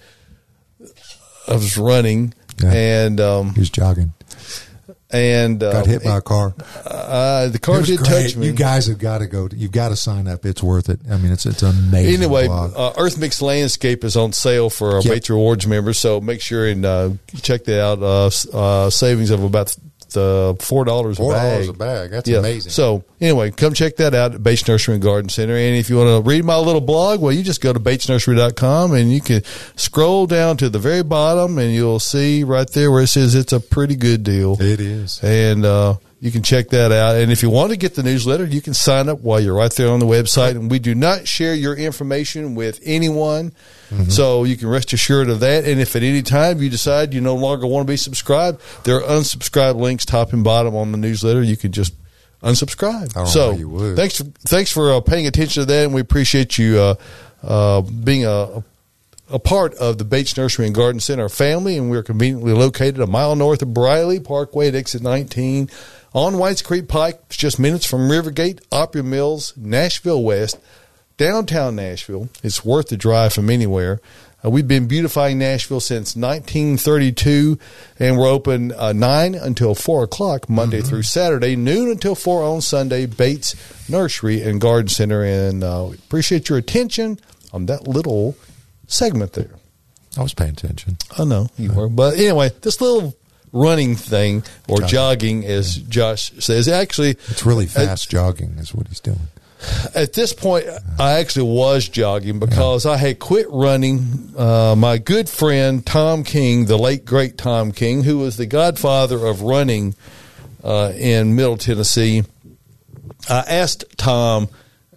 I was running, and he was jogging. And got hit by a car. The car did touch me. You guys have got to go. You've got to sign up. It's worth it. I mean, it's amazing. Anyway, Earth Mix Landscape is on sale for our Bates Rewards members, so make sure and check that out. Savings of about $4 a bag. $4 a bag. That's amazing. So anyway, come check that out at Bates Nursery and Garden Center. And if you want to read my little blog, well, you just go to batesnursery.com and you can scroll down to the very bottom and you'll see right there where it says it's a pretty good deal. It is. And you can check that out. And if you want to get the newsletter, you can sign up while you're right there on the website. And we do not share your information with anyone. So you can rest assured of that. And if at any time you decide you no longer want to be subscribed, there are unsubscribe links top and bottom on the newsletter. You can just unsubscribe. Thanks for paying attention to that, and we appreciate you being a part of the Bates Nursery and Garden Center family. And we're conveniently located a mile north of Briley Parkway at exit 19 on Whites Creek Pike. It's just minutes from Rivergate, Opry Mills, Nashville West. Downtown Nashville. It's worth the drive from anywhere. We've been beautifying Nashville since 1932, and we're open 9 until 4 o'clock Monday through Saturday, noon until 4 on Sunday, Bates Nursery and Garden Center. And appreciate your attention on that little segment there. I was paying attention. I know you were. But anyway, this little running thing, or jogging, as Josh says, actually... It's really fast jogging is what he's doing. At this point, I actually was jogging because I had quit running. My good friend, Tom King, the late, great Tom King, who was the godfather of running in Middle Tennessee, I asked Tom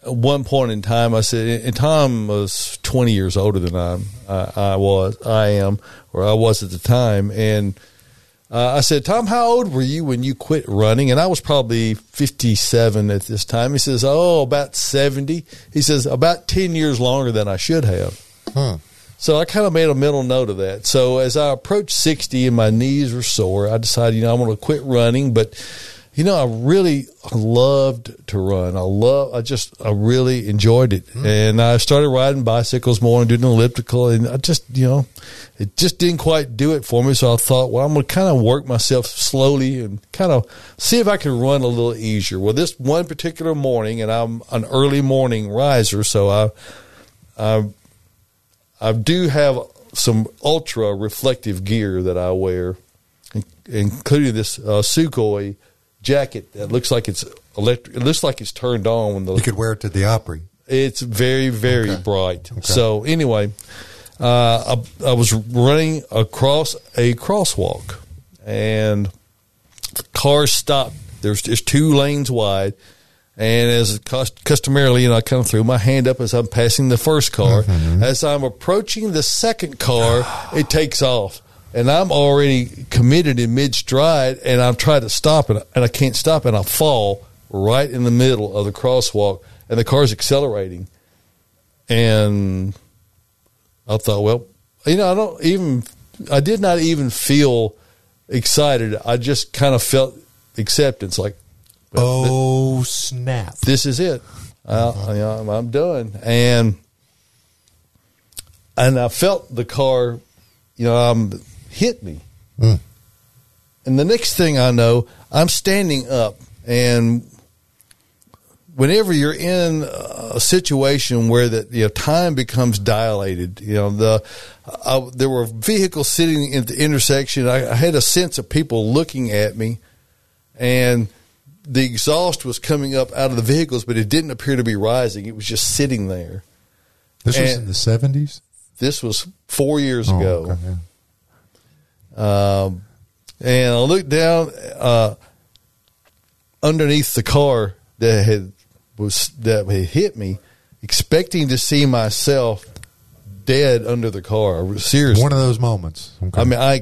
one point in time, I said, and Tom was 20 years older than I am, or I was at the time. And I said, Tom, how old were you when you quit running? And I was probably 57 at this time. He says, about 70. He says, about 10 years longer than I should have. Huh. So I kind of made a mental note of that. So as I approached 60 and my knees were sore, I decided, I'm going to quit running. But, I really loved to run. I really enjoyed it. And I started riding bicycles more and doing elliptical. And I just, it just didn't quite do it for me. So I thought, I'm going to kind of work myself slowly and kind of see if I can run a little easier. Well, this one particular morning, and I'm an early morning riser, so I do have some ultra reflective gear that I wear, including this Sukhoi jacket that looks like it's electric. It looks like it's turned on when you could wear it to the Opry. It's very, very bright. Okay. So anyway, I was running across a crosswalk, and the car stopped. There's 2 lanes wide. And as customarily, I kind of threw my hand up as I'm passing the first car. Mm-hmm. As I'm approaching the second car, it takes off. And I'm already committed in mid-stride, and I'm trying to stop, and I can't stop, and I fall right in the middle of the crosswalk, and the car's accelerating. And I thought, I did not even feel excited. I just kind of felt acceptance, like, snap. This is it. I'm done. And I felt the car, hit me. And the next thing I know, I'm standing up. And whenever you're in a situation where time becomes dilated, there were vehicles sitting at the intersection. I had a sense of people looking at me, and the exhaust was coming up out of the vehicles, but it didn't appear to be rising. It was just sitting there. This was in the 70s? This was 4 years ago. Okay, yeah. And I looked down underneath the car that had hit me, expecting to see myself dead under the car. Seriously, one of those moments. Okay. I mean, I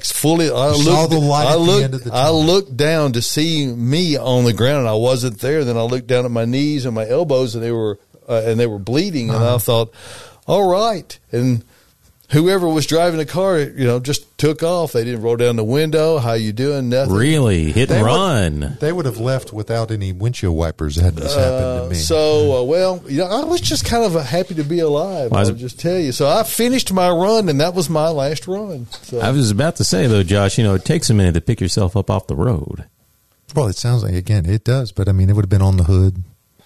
looked down to see me on the ground, and I wasn't there. Then I looked down at my knees and my elbows, and they were bleeding. And I thought, all right. And whoever was driving the car, just took off. They didn't roll down the window. How you doing? Nothing. Really? Hit and run. They would have left without any windshield wipers had this happened to me. So, I was just kind of happy to be alive. I'll just tell you. So I finished my run, and that was my last run. So. I was about to say, though, Josh, it takes a minute to pick yourself up off the road. Well, it sounds like, again, it does. But, it would have been on the hood.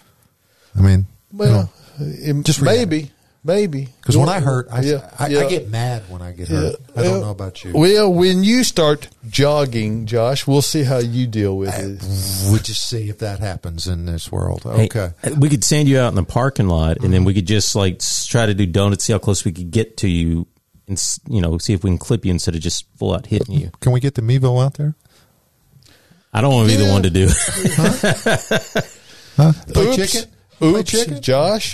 Just maybe. Maybe. Because when I hurt, I get mad when I get hurt. I don't know about you. Well, when you start jogging, Josh, we'll see how you deal with it. We'll just see if that happens in this world. Okay. Hey, we could send you out in the parking lot, and then we could just try to do donuts, see how close we could get to you, and see if we can clip you instead of just full out hitting you. Can we get the Mevo out there? I don't want to be the one to do it. Huh? Play chicken? Oops, Josh.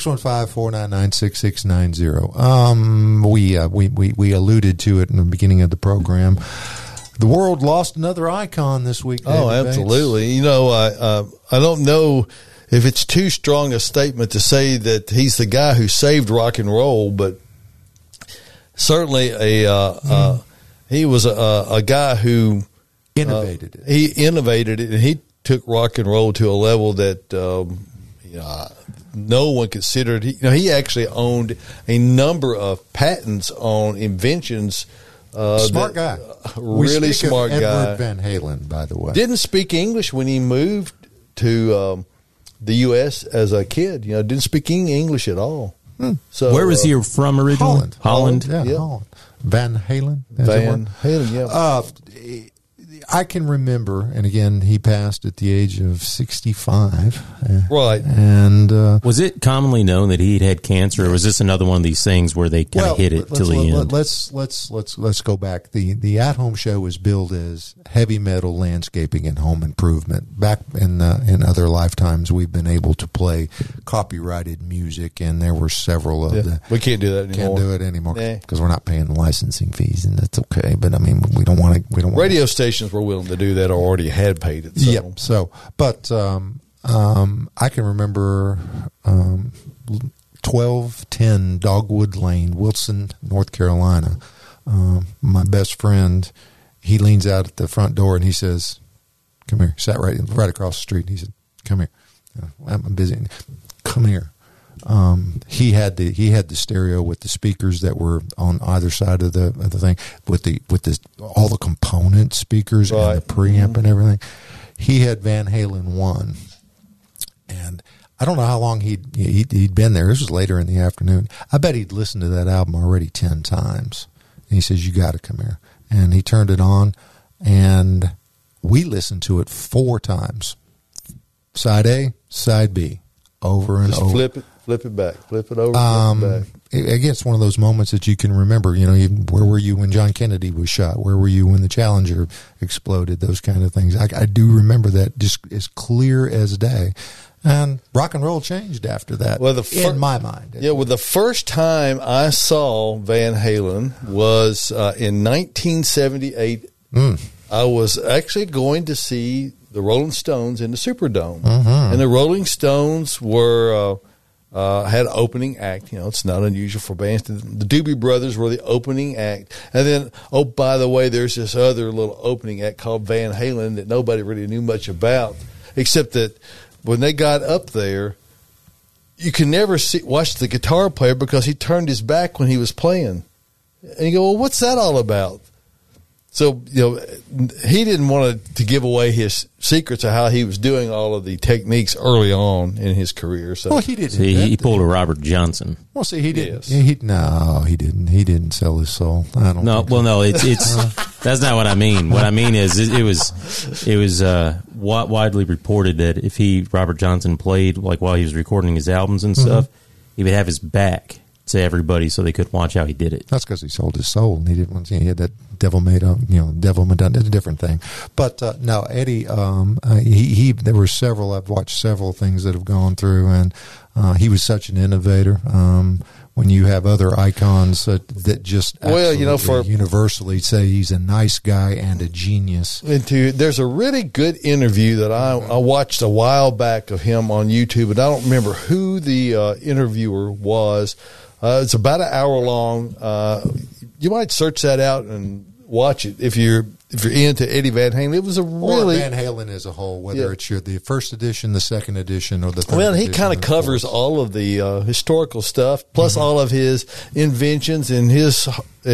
615-499-6690. We alluded to it in the beginning of the program. The world lost another icon this week. David absolutely. I don't know if it's too strong a statement to say that he's the guy who saved rock and roll, but certainly he was a guy who innovated it. He innovated it, and he took rock and roll to a level that no one considered. He actually owned a number of patents on inventions. Smart guy. Really smart guy. Edward Van Halen, by the way. Didn't speak English when he moved to the U.S. as a kid. Didn't speak English at all. So where was he from originally? Holland. Yeah, Holland. Van Halen. Van Halen, yeah. I can remember, and again, he passed at the age of 65. Right. And was it commonly known that he'd had cancer, or was this another one of these things where they kind of hit it till the end? Let's go back. The At Home Show was billed as heavy metal landscaping and home improvement. Back in other lifetimes, we've been able to play copyrighted music, and there were several of the. We can't do that anymore. Can't do it anymore because we're not paying the licensing fees, and that's okay. But I mean, we don't want to. Radio stations were willing to do that or already had paid it. So. Yep. So, but I can remember 1210 Dogwood Lane, Wilson, North Carolina. My best friend, he leans out at the front door and he says, "Come here." Sat right across the street. He said, "Come here." I'm busy. Come here. He had the stereo with the speakers that were on either side of the thing with all the component speakers and the preamp and everything. He had Van Halen 1, and I don't know how long he'd been there. This was later in the afternoon. I bet he'd listened to that album already 10 times. And he says, "You got to come here." And he turned it on, and we listened to it 4 times. Side A, side B, over and Just over. Flip it back. Flip it over, flip it back. Again, it's one of those moments that you can remember. You know, where were you when John Kennedy was shot? Where were you when the Challenger exploded? Those kind of things. I do remember that just as clear as day. And rock and roll changed after that, in my mind. Yeah, well, the first time I saw Van Halen was in 1978. I was actually going to see the Rolling Stones in the Superdome. And the Rolling Stones were... had an opening act. You know, it's not unusual for bands. The Doobie Brothers were the opening act. And then, oh, by the way, there's this other little opening act called Van Halen that nobody really knew much about, except that when they got up there, you can never watch the guitar player because he turned his back when he was playing. And you go, well, what's that all about? So, you know, he didn't want to give away his secrets of how he was doing all of the techniques early on in his career. So, well, he didn't. He pulled a Robert Johnson. Well, see, he didn't. Yes. No, he didn't. He didn't sell his soul. I don't. No, well, no, it's that's not what I mean. What I mean is it was widely reported that Robert Johnson played like while he was recording his albums and stuff, he would have his back to everybody so they could watch how he did it. That's because he sold his soul and he didn't want to. He had that devil made up, devil madonna. It's a different thing. But no, Eddie, there were several. I've watched several things that have gone through, and he was such an innovator. When you have other icons that just universally say he's a nice guy and a genius. There's a really good interview that I watched a while back of him on YouTube, and I don't remember who the interviewer was. It's about an hour long. You might search that out and watch it if you're into Eddie Van Halen. It was a really Van Halen as a whole, whether it's the first edition, the second edition, or the third. Well, he kind of covers all of the historical stuff, plus all of his inventions and his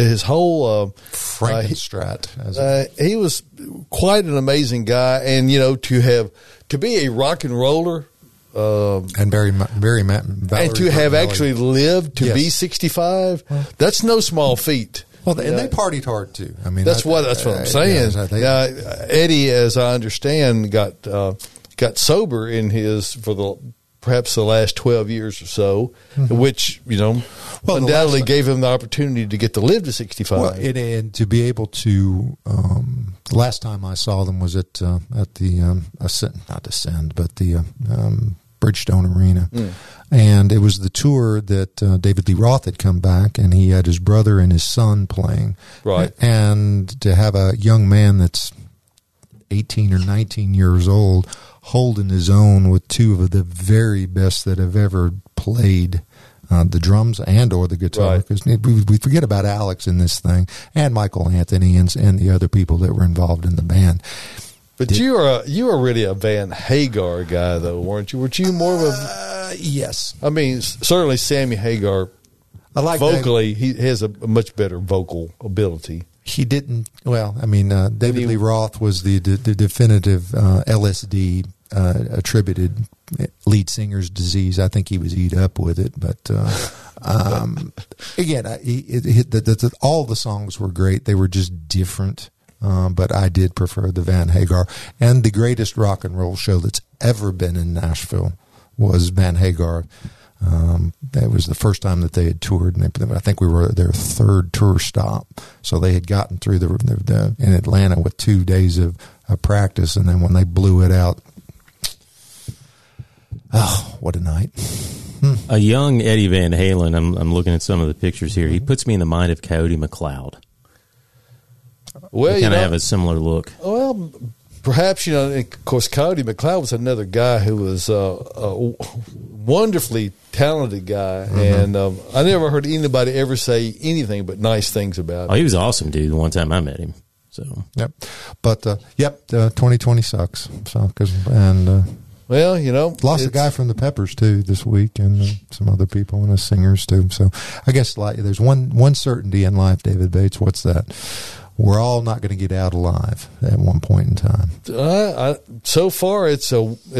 whole Frankenstrat. He was quite an amazing guy, and to be a rock and roller. And and to have actually lived to be 65, that's no small feat. Well, and they partied hard too. I mean, that's what I'm saying. Eddie, as I understand, got sober perhaps the last 12 years or so, which undoubtedly gave him the opportunity to get to live to 65. Well, and to be able to. The last time I saw them was at the Bridgestone Arena. And it was the tour that David Lee Roth had come back, and he had his brother and his son playing. Right. And to have a young man that's 18 or 19 years old holding his own with two of the very best that have ever played the drums and or the guitar, because we forget about Alex in this thing, and Michael Anthony and the other people that were involved in the band. But you are really a Van Hagar guy, though, weren't you? Weren't you more of a... Yes. I mean, certainly Sammy Hagar, I like vocally, he has a much better vocal ability. He didn't... Well, I mean, David Lee Roth was the definitive LSD attributed lead singer's disease. I think he was eat up with it, but... again, all the songs were great. They were just different. but I did prefer the Van Hagar. And the greatest rock and roll show that's ever been in Nashville was Van Hagar. That was the first time that they had toured, and I think we were their third tour stop. So they had gotten through the in Atlanta with 2 days of practice, and then when they blew it out, oh, what a night! A young Eddie Van Halen. I'm looking at some of the pictures here. He puts me in the mind of Coyote McLeod. Well, they kind of have a similar look. Well, perhaps, of course, Coyote McLeod was another guy who was a wonderfully talented guy, and I never heard anybody ever say anything but nice things about him. Oh, he was awesome, dude. The one time I met him. So yep, but 2020 sucks. So well, lost a guy from the Peppers too this week, and some other people and the singers too. So I guess there's one certainty in life, David Bates. What's that? We're all not going to get out alive at one point in time. So far, it's a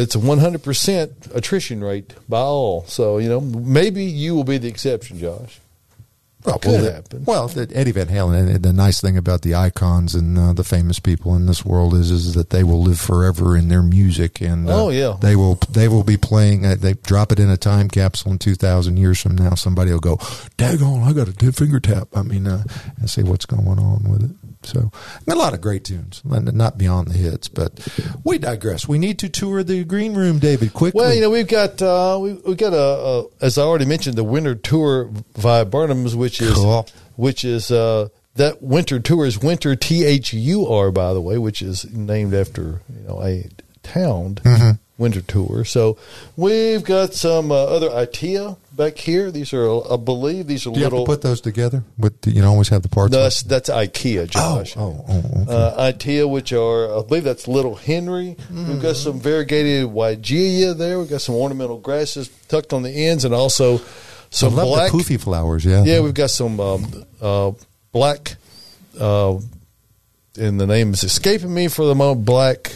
100% attrition rate by all. So maybe you will be the exception, Josh. Could happen. Well, Eddie Van Halen, and the nice thing about the icons and the famous people in this world is that they will live forever in their music, and they will be playing. They drop it in a time capsule in 2,000 years from now. Somebody will go, "Daggone, I got a 10-finger tap." I mean, and see what's going on with it. So, a lot of great tunes, not beyond the hits, but we digress. We need to tour the green room, David, quickly. Well, we've got as I already mentioned, the winter tour via Burnham's, which is cool. That winter tour is Winter THUR, by the way, which is named after a town. Mm-hmm. Winter tour. So we've got some other IKEA back here. These are, I believe, these are Do you little. have to put those together? You always have the parts. No, that's IKEA, Josh. Okay. IKEA, which are, I believe that's Little Henry. Mm-hmm. We've got some variegated Wygelia there. We've got some ornamental grasses tucked on the ends, and also some black the poofy flowers. Yeah, yeah. We've got some black. And the name is escaping me for the moment. Black.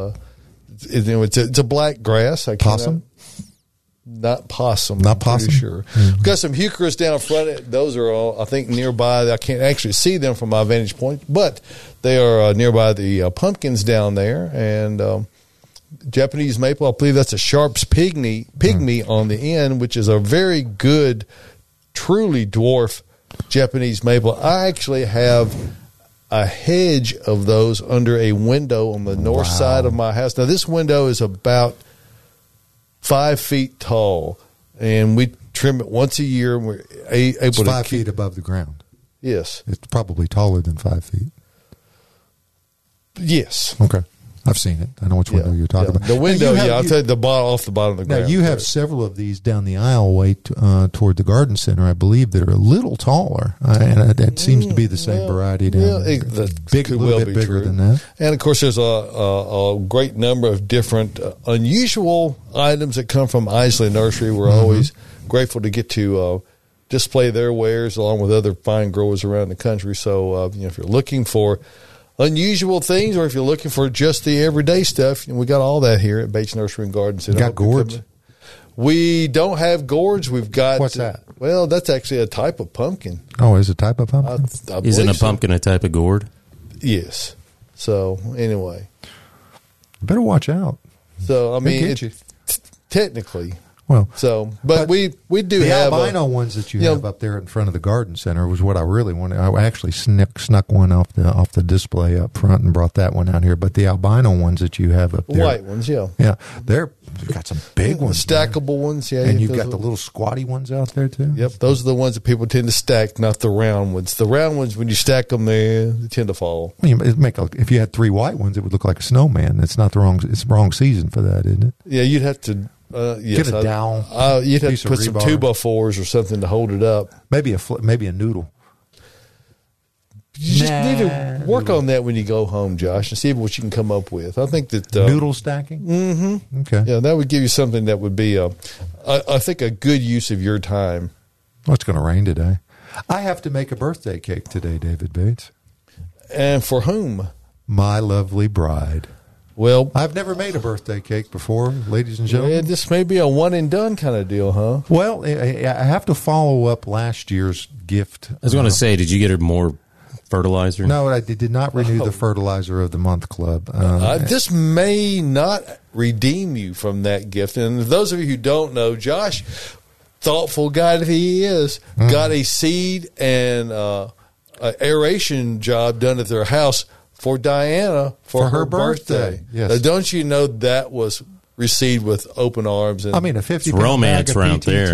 It's a black grass. Possum? Not possum. Not I'm possum? pretty sure. Mm-hmm. We've got some heucheras down front. Those are all, I think, nearby. I can't actually see them from my vantage point, but they are nearby the pumpkins down there. And Japanese maple, I believe that's a Sharp's pygmy on the end, which is a very good, truly dwarf Japanese maple. I actually have a hedge of those under a window on the north side of my house. Now, this window is about 5 feet tall, and we trim it once a year. And we're able it's to 5 feet above the ground. Yes, it's probably taller than 5 feet. Yes. Okay. I've seen it. I know which window you're talking about. The window, I'll tell you, the bottom off the bottom of the ground. Now, you have several of these down the aisleway toward the garden center, I believe, that are a little taller. And it seems to be the same variety down there. A little bit bigger than that. And, of course, there's a great number of different unusual items that come from Isley Nursery. We're always grateful to get to display their wares along with other fine growers around the country. So, if you're looking for unusual things, or if you're looking for just the everyday stuff, we got all that here at Bates Nursery and Garden Center. Got gourds? We don't have gourds. We've got. What's that? Well, that's actually a type of pumpkin. Oh, is it a type of pumpkin? Isn't a pumpkin a type of gourd? Yes. So anyway, better watch out. So I mean, technically. Well, but we do have the albino ones that you have up there in front of the garden center was what I really wanted. I actually snuck one off the display up front and brought that one out here. But the albino ones that you have up there, white ones, yeah, they've got some big ones, stackable ones, yeah, and you've got the little squatty ones out there too. Yep, those are the ones that people tend to stack, not the round ones. The round ones, when you stack them, they tend to fall. If you had 3 white ones, it would look like a snowman. It's not it's the wrong season for that, isn't it? Yeah, you'd have to. Yes, get a dowel. You'd have to put some 2x4s or something to hold it up. Maybe a noodle. You just need to work on that when you go home, Josh, and see what you can come up with. I think that noodle stacking. Mm-hmm. Okay. Yeah, that would give you something that would be, I think, a good use of your time. Well, it's going to rain today. I have to make a birthday cake today, David Bates. And for whom? My lovely bride. Well, I've never made a birthday cake before, ladies and gentlemen. Yeah, this may be a one-and-done kind of deal, huh? Well, I have to follow up last year's gift. I was going to say, did you get her more fertilizer? No, I did not renew the Fertilizer of the Month club. This may not redeem you from that gift. And those of you who don't know, Josh, thoughtful guy that he is, got a seed and aeration job done at their house for Diana for her birthday. Yes. Now, don't you know that was received with open arms? And I mean, a 50 romance right there.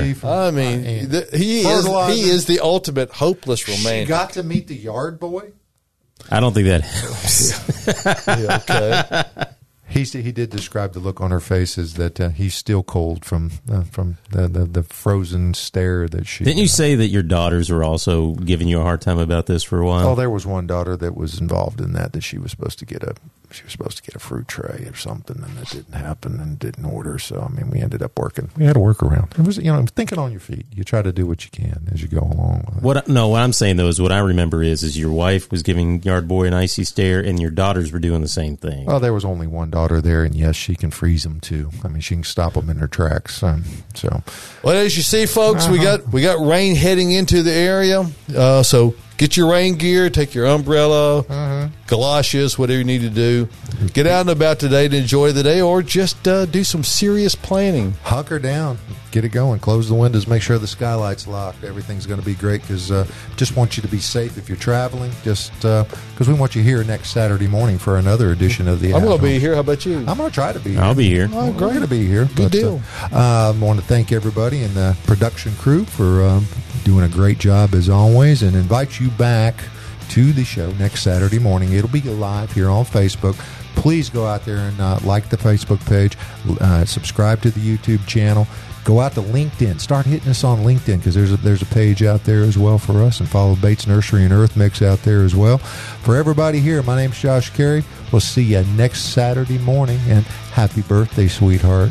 he is the ultimate hopeless romantic. She got to meet the yard boy. I don't think that helps. Yeah, okay. He did describe the look on her face as that he's still cold from the frozen stare that she. Didn't you say that your daughters were also giving you a hard time about this for a while? Oh, there was one daughter that was involved in that she was supposed to get a fruit tray or something, and that didn't happen and didn't order. So I mean, we ended up working. We had to work around. It was thinking on your feet. You try to do what you can as you go along. What I'm saying though is what I remember is your wife was giving Yard Boy an icy stare, and your daughters were doing the same thing. Well, there was only one daughter there, and yes, she can freeze them too. I mean, she can stop them in their tracks. So, well, as you see, folks, we got rain heading into the area. So get your rain gear, take your umbrella, galoshes, whatever you need to do. Get out and about today to enjoy the day, or just do some serious planning. Hunker down, get it going, close the windows, make sure the skylight's locked. Everything's going to be great because just want you to be safe if you're traveling. Just because we want you here next Saturday morning for another edition of the. I'm going to be here. How about you? I'm going to try to be here. I'll be here. Oh, great. We're going to be here. Good deal. I want to thank everybody in the production crew for doing a great job as always, and invite you back to the show next Saturday morning. It'll be live here on Facebook. Please go out there and like the Facebook page, subscribe to the YouTube channel. Go out to LinkedIn. Start hitting us on LinkedIn because there's a page out there as well for us, and follow Bates Nursery and Earth Mix out there as well. For everybody here, my name's Josh Carey. We'll see you next Saturday morning, and happy birthday, sweetheart.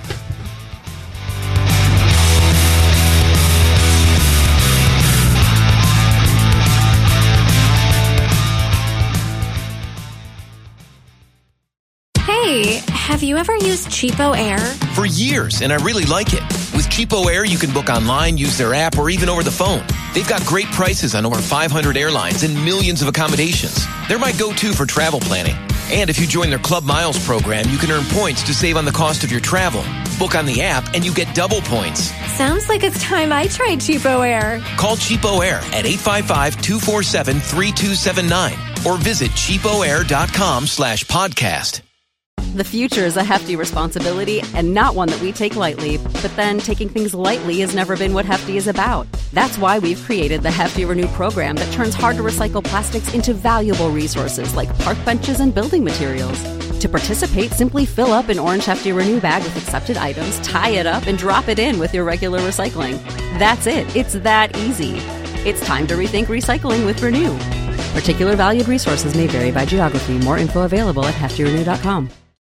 Hey, have you ever used Cheapo Air? For years, and I really like it. With Cheapo Air, you can book online, use their app, or even over the phone. They've got great prices on over 500 airlines and millions of accommodations. They're my go-to for travel planning. And if you join their Club Miles program, you can earn points to save on the cost of your travel. Book on the app, and you get double points. Sounds like it's time I tried Cheapo Air. Call Cheapo Air at 855-247-3279 or visit cheapoair.com/podcast. The future is a hefty responsibility and not one that we take lightly. But then taking things lightly has never been what Hefty is about. That's why we've created the Hefty Renew program that turns hard-to-recycle plastics into valuable resources like park benches and building materials. To participate, simply fill up an orange Hefty Renew bag with accepted items, tie it up, and drop it in with your regular recycling. That's it. It's that easy. It's time to rethink recycling with Renew. Particular valued resources may vary by geography. More info available at heftyrenew.com.